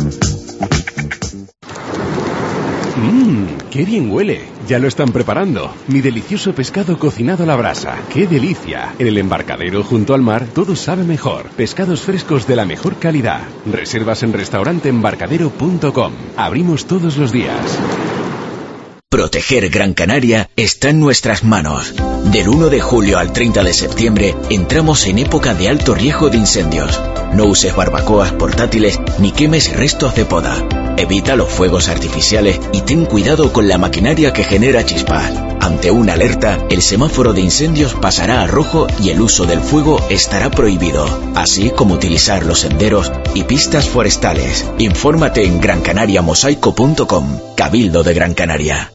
¡Qué bien huele! Ya lo están preparando. Mi delicioso pescado cocinado a la brasa. ¡Qué delicia! En el embarcadero junto al mar todo sabe mejor. Pescados frescos de la mejor calidad. Reservas en restauranteembarcadero.com. Abrimos todos los días. Proteger Gran Canaria está en nuestras manos. Del 1 de julio al 30 de septiembre entramos en época de alto riesgo de incendios. No uses barbacoas portátiles ni quemes restos de poda. Evita los fuegos artificiales y ten cuidado con la maquinaria que genera chispas. Ante una alerta, el semáforo de incendios pasará a rojo y el uso del fuego estará prohibido, así como utilizar los senderos y pistas forestales. Infórmate en grancanariamosaico.com. Cabildo de Gran Canaria.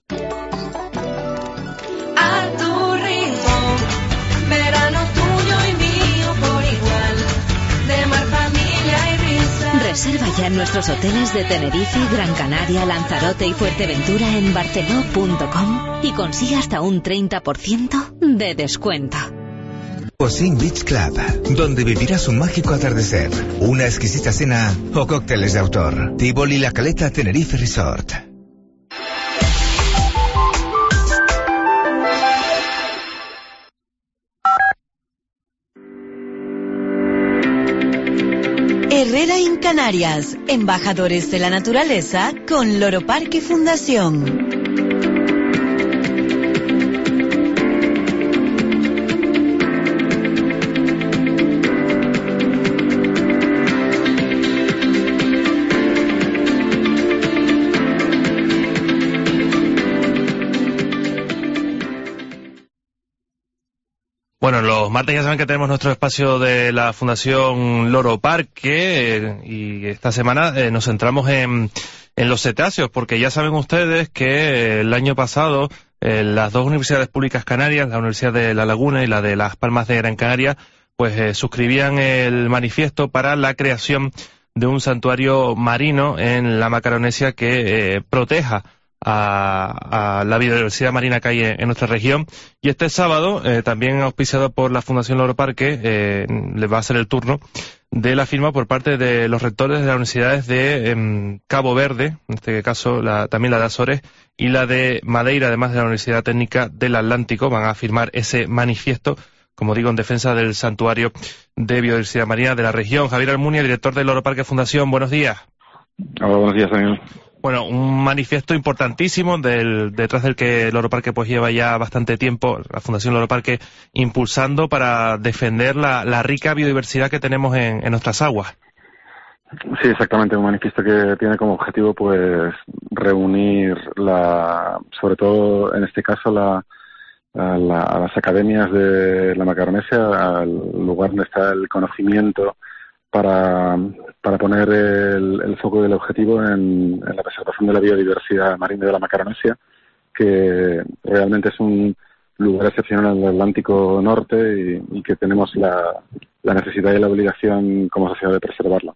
Reserva ya en nuestros hoteles de Tenerife, Gran Canaria, Lanzarote y Fuerteventura en barceló.com y consigue hasta un 30% de descuento. Ocean Beach Club, donde vivirás un mágico atardecer, una exquisita cena o cócteles de autor. Tivoli La Caleta Tenerife Resort. Herrera en Canarias, embajadores de la naturaleza con Loro Parque Fundación. Bueno, los martes ya saben que tenemos nuestro espacio de la Fundación Loro Parque y esta semana nos centramos en los cetáceos, porque ya saben ustedes que el año pasado las dos universidades públicas canarias, la Universidad de La Laguna y la de Las Palmas de Gran Canaria, pues suscribían el manifiesto para la creación de un santuario marino en la Macaronesia que proteja a la biodiversidad marina que hay en nuestra región. Y este sábado, también auspiciado por la Fundación Loro Parque, les va a ser el turno de la firma por parte de los rectores de las universidades de Cabo Verde, en este caso también la de Azores y la de Madeira, además de la Universidad Técnica del Atlántico. Van a firmar ese manifiesto, como digo, en defensa del santuario de biodiversidad marina de la región. Javier Almunia, director de Loro Parque Fundación, buenos días. Hola, buenos días, Daniel. Bueno, un manifiesto importantísimo detrás del que Loro Parque pues lleva ya bastante tiempo, la Fundación Loro Parque, impulsando para defender la rica biodiversidad que tenemos en nuestras aguas. Sí, exactamente, un manifiesto que tiene como objetivo pues reunir sobre todo en este caso a las academias de la Macaronesia, al lugar donde está el conocimiento, para poner el foco del objetivo en la preservación de la biodiversidad marina de la Macaronesia, que realmente es un lugar excepcional en el Atlántico Norte y que tenemos la necesidad y la obligación como sociedad de preservarlo.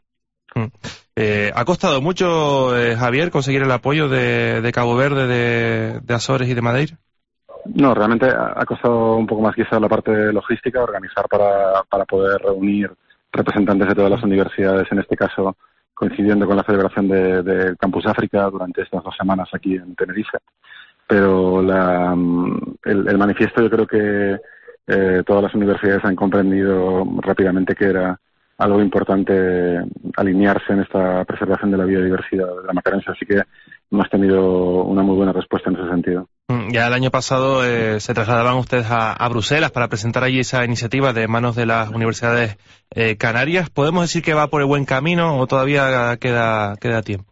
¿Ha costado mucho, Javier, conseguir el apoyo de Cabo Verde, de Azores y de Madeira? No, realmente ha costado un poco más quizá la parte logística, organizar para poder reunir representantes de todas las universidades, en este caso coincidiendo con la celebración de Campus África durante estas 2 semanas aquí en Tenerife. Pero el manifiesto, yo creo que todas las universidades han comprendido rápidamente que era algo importante alinearse en esta preservación de la biodiversidad de la Macaronesia, así que hemos tenido una muy buena respuesta en ese sentido. Ya el año pasado se trasladaban ustedes a Bruselas para presentar allí esa iniciativa de manos de las universidades canarias. ¿Podemos decir que va por el buen camino o todavía queda tiempo?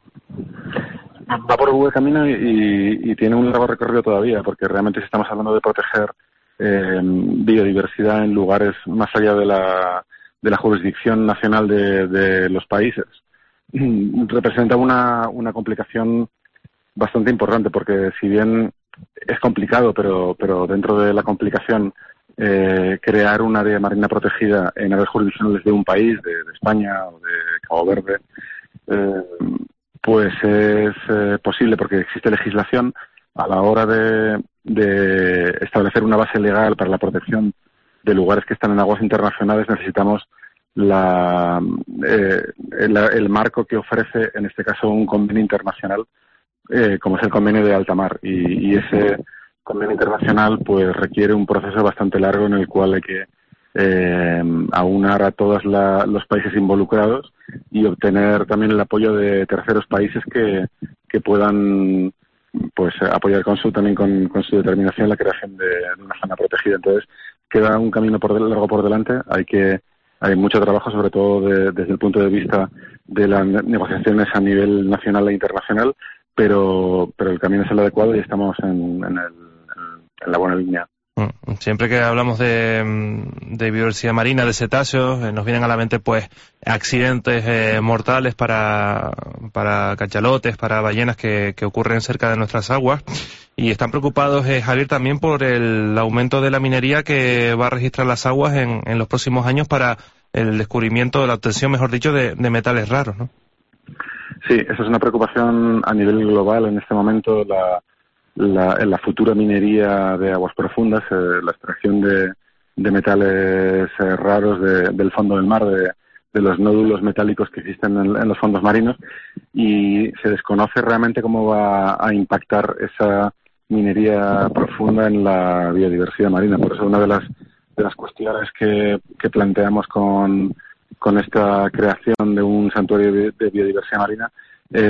Va por el buen camino y tiene un largo recorrido todavía, porque realmente si estamos hablando de proteger biodiversidad en lugares más allá de la jurisdicción nacional de los países, representa una complicación bastante importante, porque si bien es complicado, pero dentro de la complicación, crear un área marina protegida en áreas jurisdiccionales de un país, de España o de Cabo Verde, pues es posible porque existe legislación a la hora de establecer una base legal para la protección de lugares que están en aguas internacionales. Necesitamos el marco que ofrece, en este caso, un convenio internacional, como es el convenio de alta mar, y ese convenio internacional pues requiere un proceso bastante largo en el cual hay que aunar a todos los países involucrados y obtener también el apoyo de terceros países que puedan pues apoyar con su determinación la creación de una zona protegida. Entonces queda un camino largo por delante. Hay mucho trabajo, sobre todo desde el punto de vista de las negociaciones a nivel nacional e internacional, pero el camino es el adecuado y estamos en la buena línea. Siempre que hablamos de biodiversidad marina, de cetáceos, nos vienen a la mente pues accidentes mortales para cachalotes, para ballenas que ocurren cerca de nuestras aguas, y están preocupados, Javier, también por el aumento de la minería que va a registrar las aguas en los próximos años para el descubrimiento, la obtención, mejor dicho, de metales raros, ¿no? Sí, esa es una preocupación a nivel global en este momento, la futura minería de aguas profundas, la extracción de metales raros del fondo del mar, de los nódulos metálicos que existen en los fondos marinos, y se desconoce realmente cómo va a impactar esa minería profunda en la biodiversidad marina. Por eso una de las cuestiones que planteamos con esta creación de un santuario de biodiversidad marina es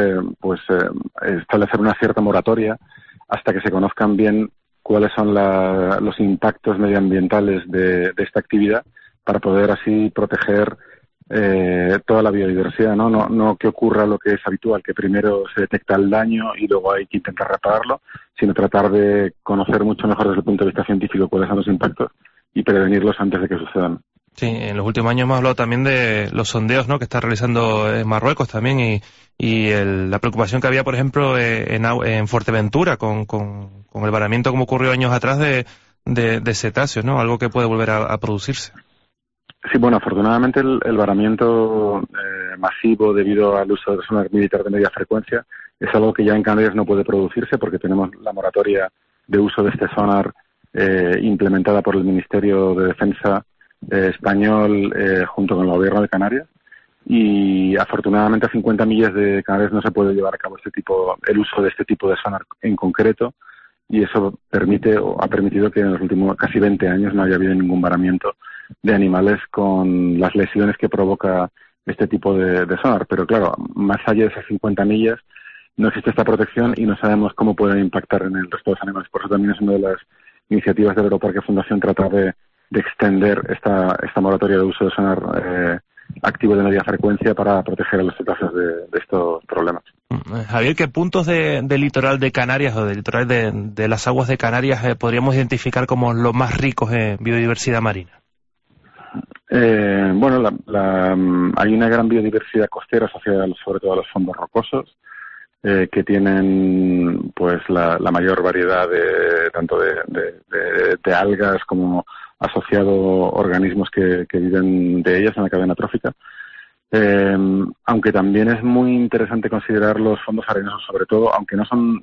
establecer una cierta moratoria hasta que se conozcan bien cuáles son los impactos medioambientales de esta actividad, para poder así proteger toda la biodiversidad, no que ocurra lo que es habitual, que primero se detecta el daño y luego hay que intentar repararlo, sino tratar de conocer mucho mejor desde el punto de vista científico cuáles son los impactos y prevenirlos antes de que sucedan. Sí, en los últimos años hemos hablado también de los sondeos, ¿no?, que está realizando Marruecos también, y la preocupación que había, por ejemplo, en Fuerteventura con el varamiento, como ocurrió años atrás, de cetáceos, ¿no? Algo que puede volver a producirse. Sí, bueno, afortunadamente el varamiento masivo debido al uso de sonar militar de media frecuencia es algo que ya en Canarias no puede producirse, porque tenemos la moratoria de uso de este sonar implementada por el Ministerio de Defensa español junto con el Gobierno de Canarias, y afortunadamente a 50 millas de Canarias no se puede llevar a cabo el uso de este tipo de sonar en concreto, y eso ha permitido que en los últimos casi 20 años no haya habido ningún varamiento de animales con las lesiones que provoca este tipo de sonar. Pero claro, más allá de esas 50 millas no existe esta protección y no sabemos cómo puede impactar en el resto de los animales. Por eso también es una de las iniciativas del Aeroparque Fundación tratar de extender esta moratoria de uso de sonar activo de media frecuencia para proteger a los cetáceos de estos problemas. Javier, ¿qué puntos del litoral de Canarias o del litoral de las aguas de Canarias podríamos identificar como los más ricos en biodiversidad marina? Bueno, hay una gran biodiversidad costera asociada sobre todo a los fondos rocosos, que tienen pues la mayor variedad tanto de algas como asociado organismos que viven de ellas en la cadena trófica. Aunque también es muy interesante considerar los fondos arenosos, sobre todo, aunque no son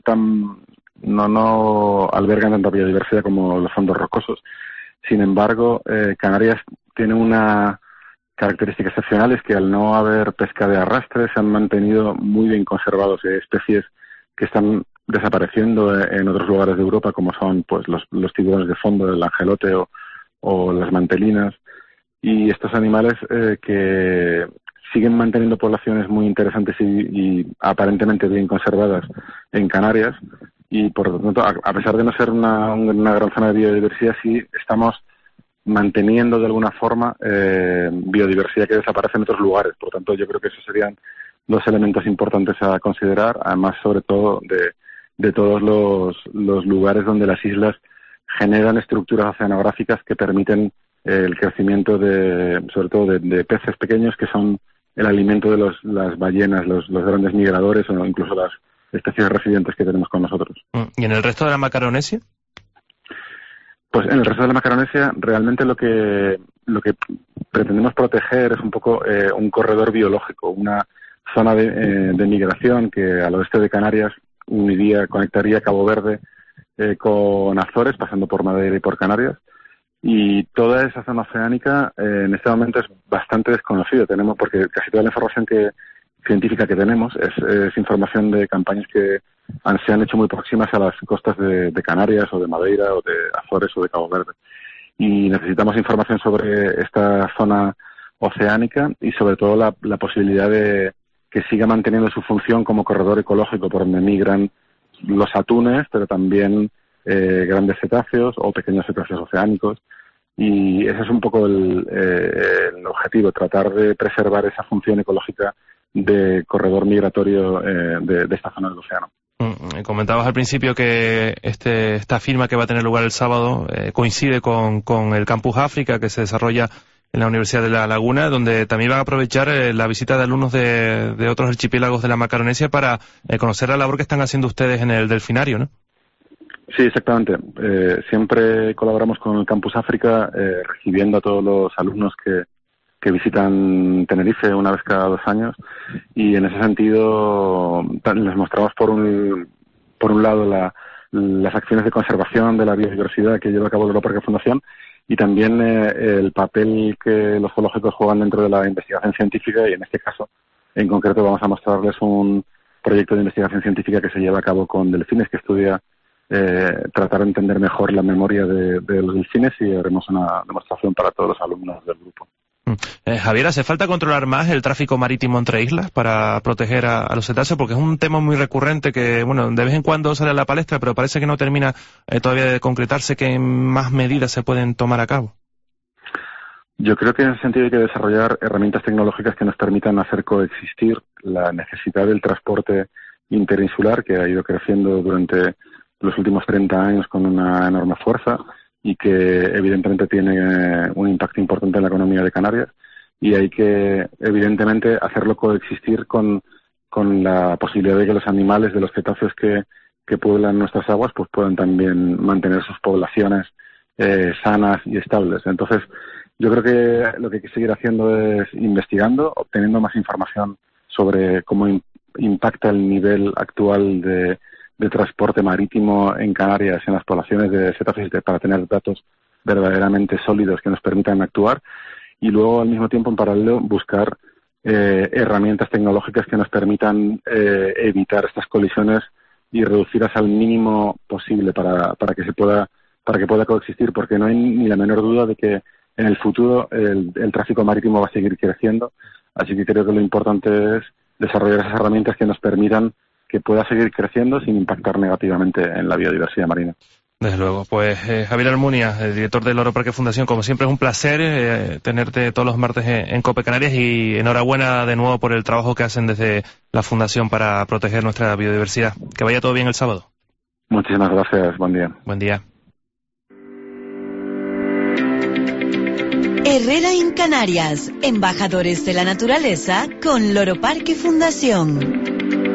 no albergan tanta biodiversidad como los fondos rocosos. Sin embargo, Canarias tiene una característica excepcional, es que al no haber pesca de arrastre se han mantenido muy bien conservados especies que están desapareciendo en otros lugares de Europa, como son pues los tiburones de fondo, el angelote o las mantelinas, y estos animales que siguen manteniendo poblaciones muy interesantes y aparentemente bien conservadas en Canarias, y por lo tanto, a pesar de no ser una gran zona de biodiversidad, sí estamos manteniendo de alguna forma biodiversidad que desaparece en otros lugares. Por lo tanto, yo creo que esos serían dos elementos importantes a considerar, además sobre todo de todos los lugares donde las islas generan estructuras oceanográficas que permiten el crecimiento sobre todo de peces pequeños que son el alimento de las ballenas, los grandes migradores o incluso las especies residentes que tenemos con nosotros. ¿Y en el resto de la Macaronesia? Pues en el resto de la Macaronesia realmente lo que pretendemos proteger es un poco un corredor biológico, una zona de migración que al oeste de Canarias conectaría Cabo Verde con Azores, pasando por Madeira y por Canarias, y toda esa zona oceánica en este momento es bastante desconocida, porque casi toda la información científica que tenemos es información de campañas que se han hecho muy próximas a las costas de Canarias o de Madeira o de Azores o de Cabo Verde, y necesitamos información sobre esta zona oceánica y sobre todo la posibilidad de que siga manteniendo su función como corredor ecológico por donde migran los atunes, pero también grandes cetáceos o pequeños cetáceos oceánicos, y ese es un poco el objetivo, tratar de preservar esa función ecológica de corredor migratorio de esta zona del océano. Comentabas al principio que esta firma que va a tener lugar el sábado coincide con el Campus África que se desarrolla en la Universidad de La Laguna, donde también van a aprovechar la visita de alumnos de otros archipiélagos de la Macaronesia para conocer la labor que están haciendo ustedes en el delfinario, ¿no? Sí, exactamente. Siempre colaboramos con el Campus África, recibiendo a todos los alumnos que visitan Tenerife una vez cada 2 años, y en ese sentido les mostramos por un lado las acciones de conservación de la biodiversidad que lleva a cabo el Loro Parque Fundación, y también el papel que los zoológicos juegan dentro de la investigación científica, y en este caso en concreto vamos a mostrarles un proyecto de investigación científica que se lleva a cabo con delfines, que estudia tratar de entender mejor la memoria de los delfines, y haremos una demostración para todos los alumnos del grupo. Javier, ¿hace falta controlar más el tráfico marítimo entre islas para proteger a los cetáceos? Porque es un tema muy recurrente que, bueno, de vez en cuando sale a la palestra, pero parece que no termina todavía de concretarse. ¿Qué más medidas se pueden tomar a cabo? Yo creo que en ese sentido hay que desarrollar herramientas tecnológicas que nos permitan hacer coexistir la necesidad del transporte interinsular, que ha ido creciendo durante los últimos 30 años con una enorme fuerza, y que evidentemente tiene un impacto importante en la economía de Canarias, y hay que evidentemente hacerlo coexistir con la posibilidad de que los animales de los cetáceos que pueblan nuestras aguas pues puedan también mantener sus poblaciones sanas y estables. Entonces, yo creo que lo que hay que seguir haciendo es investigando, obteniendo más información sobre cómo impacta el nivel actual de transporte marítimo en Canarias, en las poblaciones de cetáceos, para tener datos verdaderamente sólidos que nos permitan actuar, y luego al mismo tiempo en paralelo buscar herramientas tecnológicas que nos permitan evitar estas colisiones y reducirlas al mínimo posible para que pueda coexistir, porque no hay ni la menor duda de que en el futuro el tráfico marítimo va a seguir creciendo, así que creo que lo importante es desarrollar esas herramientas que nos permitan que pueda seguir creciendo sin impactar negativamente en la biodiversidad marina. Desde luego. Pues Javier Almunia, el director del Loro Parque Fundación, como siempre es un placer tenerte todos los martes en COPE Canarias, y enhorabuena de nuevo por el trabajo que hacen desde la Fundación para proteger nuestra biodiversidad. Que vaya todo bien el sábado. Muchísimas gracias. Buen día. Buen día. Herrera en Canarias, embajadores de la naturaleza con Loro Parque Fundación.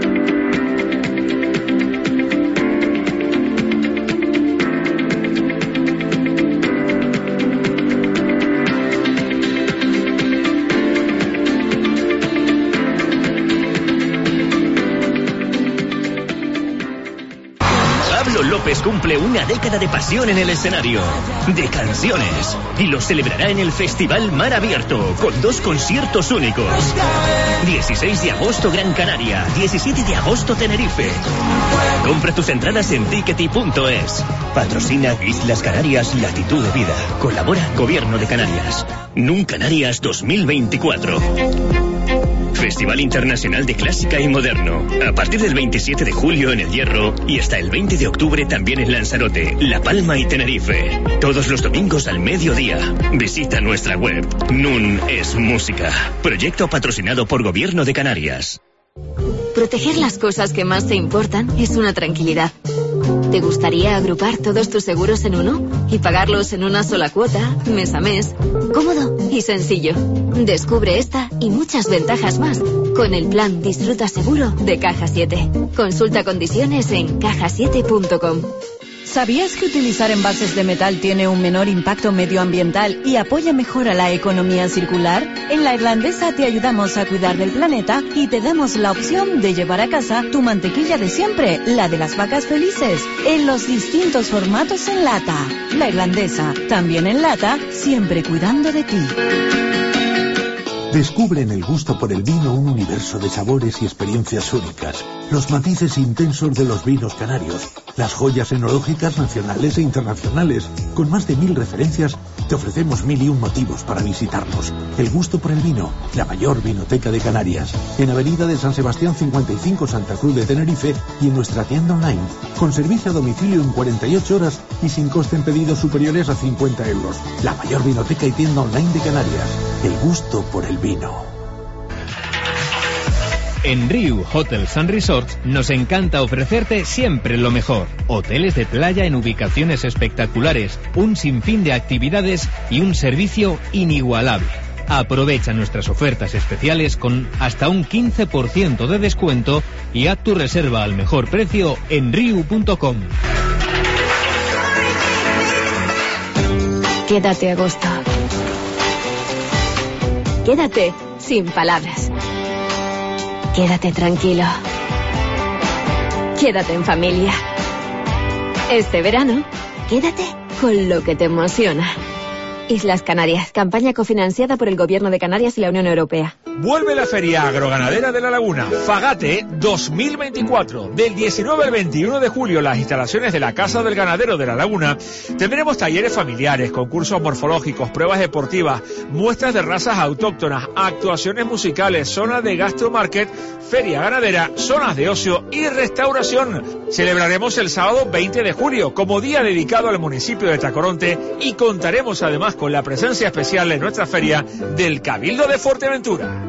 López cumple una década de pasión en el escenario, de canciones, y lo celebrará en el Festival Mar Abierto, con 2 conciertos únicos. 16 de agosto Gran Canaria, 17 de agosto Tenerife. Compra tus entradas en tickety.es. Patrocina Islas Canarias Latitud de Vida. Colabora Gobierno de Canarias. NUN Canarias 2024. Festival Internacional de Clásica y Moderno. A partir del 27 de julio en El Hierro y hasta el 20 de octubre también en Lanzarote, La Palma y Tenerife. Todos los domingos al mediodía. Visita nuestra web. NUN es música. Proyecto patrocinado por Gobierno de Canarias. Proteger las cosas que más te importan es una tranquilidad. ¿Te gustaría agrupar todos tus seguros en uno y pagarlos en una sola cuota, mes a mes? Cómodo y sencillo. Descubre esta y muchas ventajas más con el plan Disfruta Seguro de Caja 7. Consulta condiciones en cajasiete.com. ¿Sabías que utilizar envases de metal tiene un menor impacto medioambiental y apoya mejor a la economía circular? En La Irlandesa te ayudamos a cuidar del planeta y te damos la opción de llevar a casa tu mantequilla de siempre, la de las vacas felices, en los distintos formatos en lata. La Irlandesa, también en lata, siempre cuidando de ti. Descubre en el gusto por el vino un universo de sabores y experiencias únicas. Los matices intensos de los vinos canarios, las joyas enológicas nacionales e internacionales. Con más de 1000 referencias, te ofrecemos 1001 motivos para visitarnos. El gusto por el vino, la mayor vinoteca de Canarias. En Avenida de San Sebastián 55, Santa Cruz de Tenerife, y en nuestra tienda online. Con servicio a domicilio en 48 horas y sin coste en pedidos superiores a 50 euros. La mayor vinoteca y tienda online de Canarias. El gusto por el vino. En Riu Hotels and Resorts nos encanta ofrecerte siempre lo mejor. Hoteles de playa en ubicaciones espectaculares, un sinfín de actividades y un servicio inigualable. Aprovecha nuestras ofertas especiales con hasta un 15% de descuento y haz tu reserva al mejor precio en riu.com. Quédate a agosto. quédate sin palabras. Quédate tranquilo. Quédate en familia. Este verano, quédate con lo que te emociona. Islas Canarias, campaña cofinanciada por el Gobierno de Canarias y la Unión Europea. Vuelve la Feria Agroganadera de La Laguna, Fagate 2024. Del 19 al 21 de julio, las instalaciones de la Casa del Ganadero de La Laguna, tendremos talleres familiares, concursos morfológicos, pruebas deportivas, muestras de razas autóctonas, actuaciones musicales, zona de gastromarket, feria ganadera, zonas de ocio y restauración. Celebraremos el sábado 20 de julio como día dedicado al municipio de Tacoronte y contaremos además con la presencia especial en nuestra feria del Cabildo de Fuerteventura.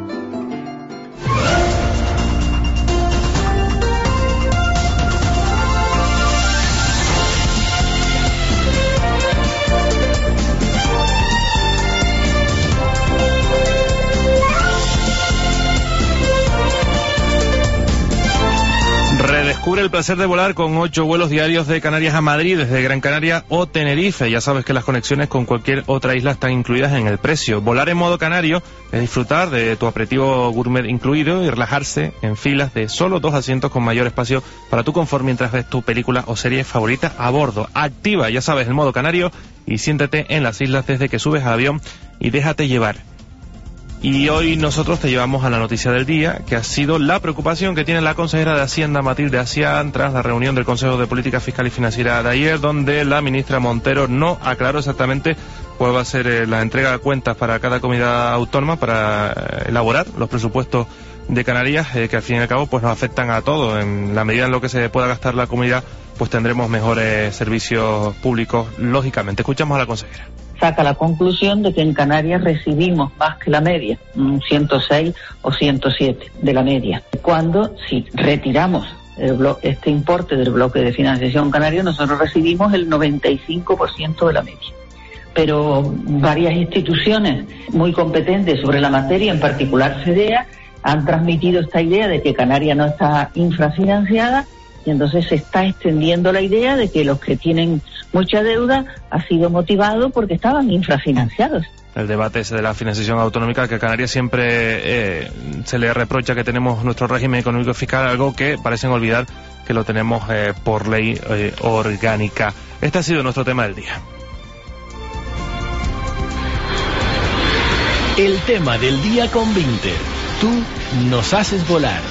Redescubre el placer de volar con 8 vuelos diarios de Canarias a Madrid, desde Gran Canaria o Tenerife. Ya sabes que las conexiones con cualquier otra isla están incluidas en el precio. Volar en modo canario es disfrutar de tu aperitivo gourmet incluido y relajarse en filas de solo 2 asientos con mayor espacio para tu confort mientras ves tu película o serie favorita a bordo. Activa, ya sabes, el modo canario y siéntete en las islas desde que subes al avión y déjate llevar. Y hoy nosotros te llevamos a la noticia del día, que ha sido la preocupación que tiene la consejera de Hacienda, Matilde Acián, tras la reunión del Consejo de Política Fiscal y Financiera de ayer, donde la ministra Montero no aclaró exactamente cuál va a ser la entrega de cuentas para cada comunidad autónoma para elaborar los presupuestos de Canarias, que al fin y al cabo pues nos afectan a todos. En la medida en lo que se pueda gastar la comunidad, pues tendremos mejores servicios públicos, lógicamente. Escuchamos a la consejera. Saca la conclusión de que en Canarias recibimos más que la media, un 106 o 107 de la media. Cuando, si retiramos este importe del bloque de financiación canario, nosotros recibimos el 95% de la media. Pero varias instituciones muy competentes sobre la materia, en particular CEDEA, han transmitido esta idea de que Canarias no está infrafinanciada, y entonces se está extendiendo la idea de que los que tienen mucha deuda ha sido motivado porque estaban infrafinanciados. El debate ese de la financiación autonómica, que a Canarias siempre se le reprocha que tenemos nuestro régimen económico fiscal, algo que parecen olvidar que lo tenemos por ley orgánica. Este ha sido nuestro tema del día. El tema del día con Vinter. Tú nos haces volar.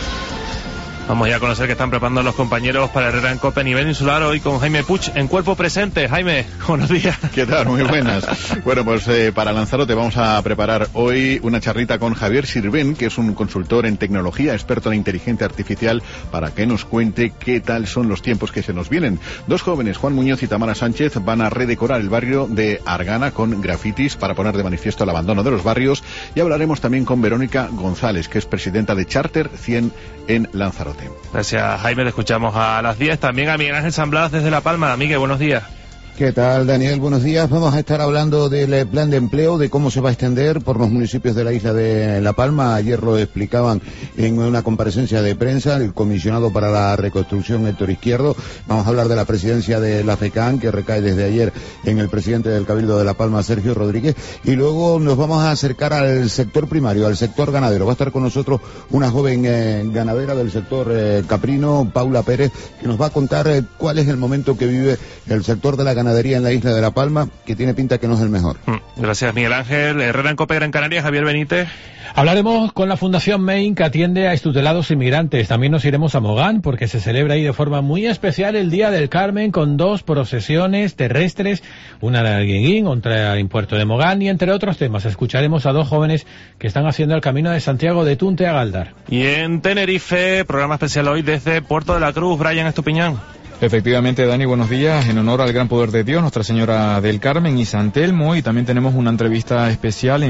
Vamos ya a conocer que están preparando los compañeros para Herrera en Cope a nivel insular, hoy con Jaime Puig en cuerpo presente. Jaime, buenos días. ¿Qué tal? Muy buenas. Bueno, pues para Lanzarote vamos a preparar hoy una charlita con Javier Sirven, que es un consultor en tecnología, experto en inteligencia artificial, para que nos cuente qué tal son los tiempos que se nos vienen. 2 jóvenes, Juan Muñoz y Tamara Sánchez, van a redecorar el barrio de Argana con grafitis para poner de manifiesto el abandono de los barrios, y hablaremos también con Verónica González, que es presidenta de Charter 100 en Lanzarote. Gracias, Jaime. Le escuchamos a las 10. También a Miguel Ángel San Blas desde La Palma. Miguel, buenos días. ¿Qué tal, Daniel? Buenos días. Vamos a estar hablando del plan de empleo, de cómo se va a extender por los municipios de la isla de La Palma. Ayer lo explicaban en una comparecencia de prensa el comisionado para la reconstrucción, Héctor Izquierdo. Vamos a hablar de la presidencia de la FECAN, que recae desde ayer en el presidente del Cabildo de La Palma, Sergio Rodríguez. Y luego nos vamos a acercar al sector primario, al sector ganadero. Va a estar con nosotros una joven ganadera del sector caprino, Paula Pérez, que nos va a contar cuál es el momento que vive el sector de la ganadería en la isla de La Palma, que tiene pinta que no es el mejor. Gracias, Miguel Ángel. Herrera en Cope Gran Canaria, Javier Benítez. Hablaremos con la Fundación Main, que atiende a extutelados inmigrantes. También nos iremos a Mogán, porque se celebra ahí de forma muy especial el Día del Carmen, con 2 procesiones terrestres, una en Arguinguín, otra en Puerto de Mogán, y entre otros temas escucharemos a 2 jóvenes que están haciendo el camino de Santiago de Tunte a Galdar. Y en Tenerife, programa especial hoy desde Puerto de la Cruz. Brian Estupiñán. Efectivamente, Dani, buenos días. En honor al Gran Poder de Dios, Nuestra Señora del Carmen y San Telmo, y también tenemos una entrevista especial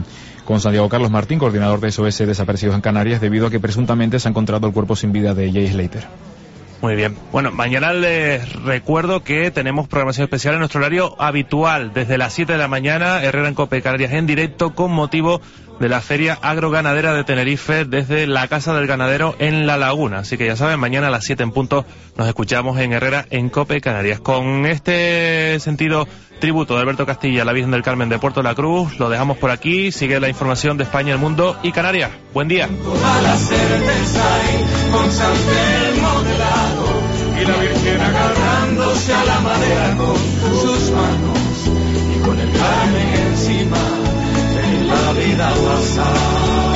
con Santiago Carlos Martín, coordinador de SOS Desaparecidos en Canarias, debido a que presuntamente se ha encontrado el cuerpo sin vida de Jay Slater. Muy bien. Bueno, mañana les recuerdo que tenemos programación especial en nuestro horario habitual, desde las 7 de la mañana, Herrera en Cope Canarias en directo, con motivo de la Feria Agroganadera de Tenerife desde la Casa del Ganadero en La Laguna. Así que ya saben, mañana a las 7 en punto nos escuchamos en Herrera, en COPE Canarias. Con este sentido tributo de Alberto Castilla a la Virgen del Carmen de Puerto la Cruz, lo dejamos por aquí. Sigue la información de España, el mundo y Canarias. Buen día. A la certeza y con San Telmo de lado, y la Virgen agarrándose a la madera con sus manos, y con el Carmen encima en la vida pasada.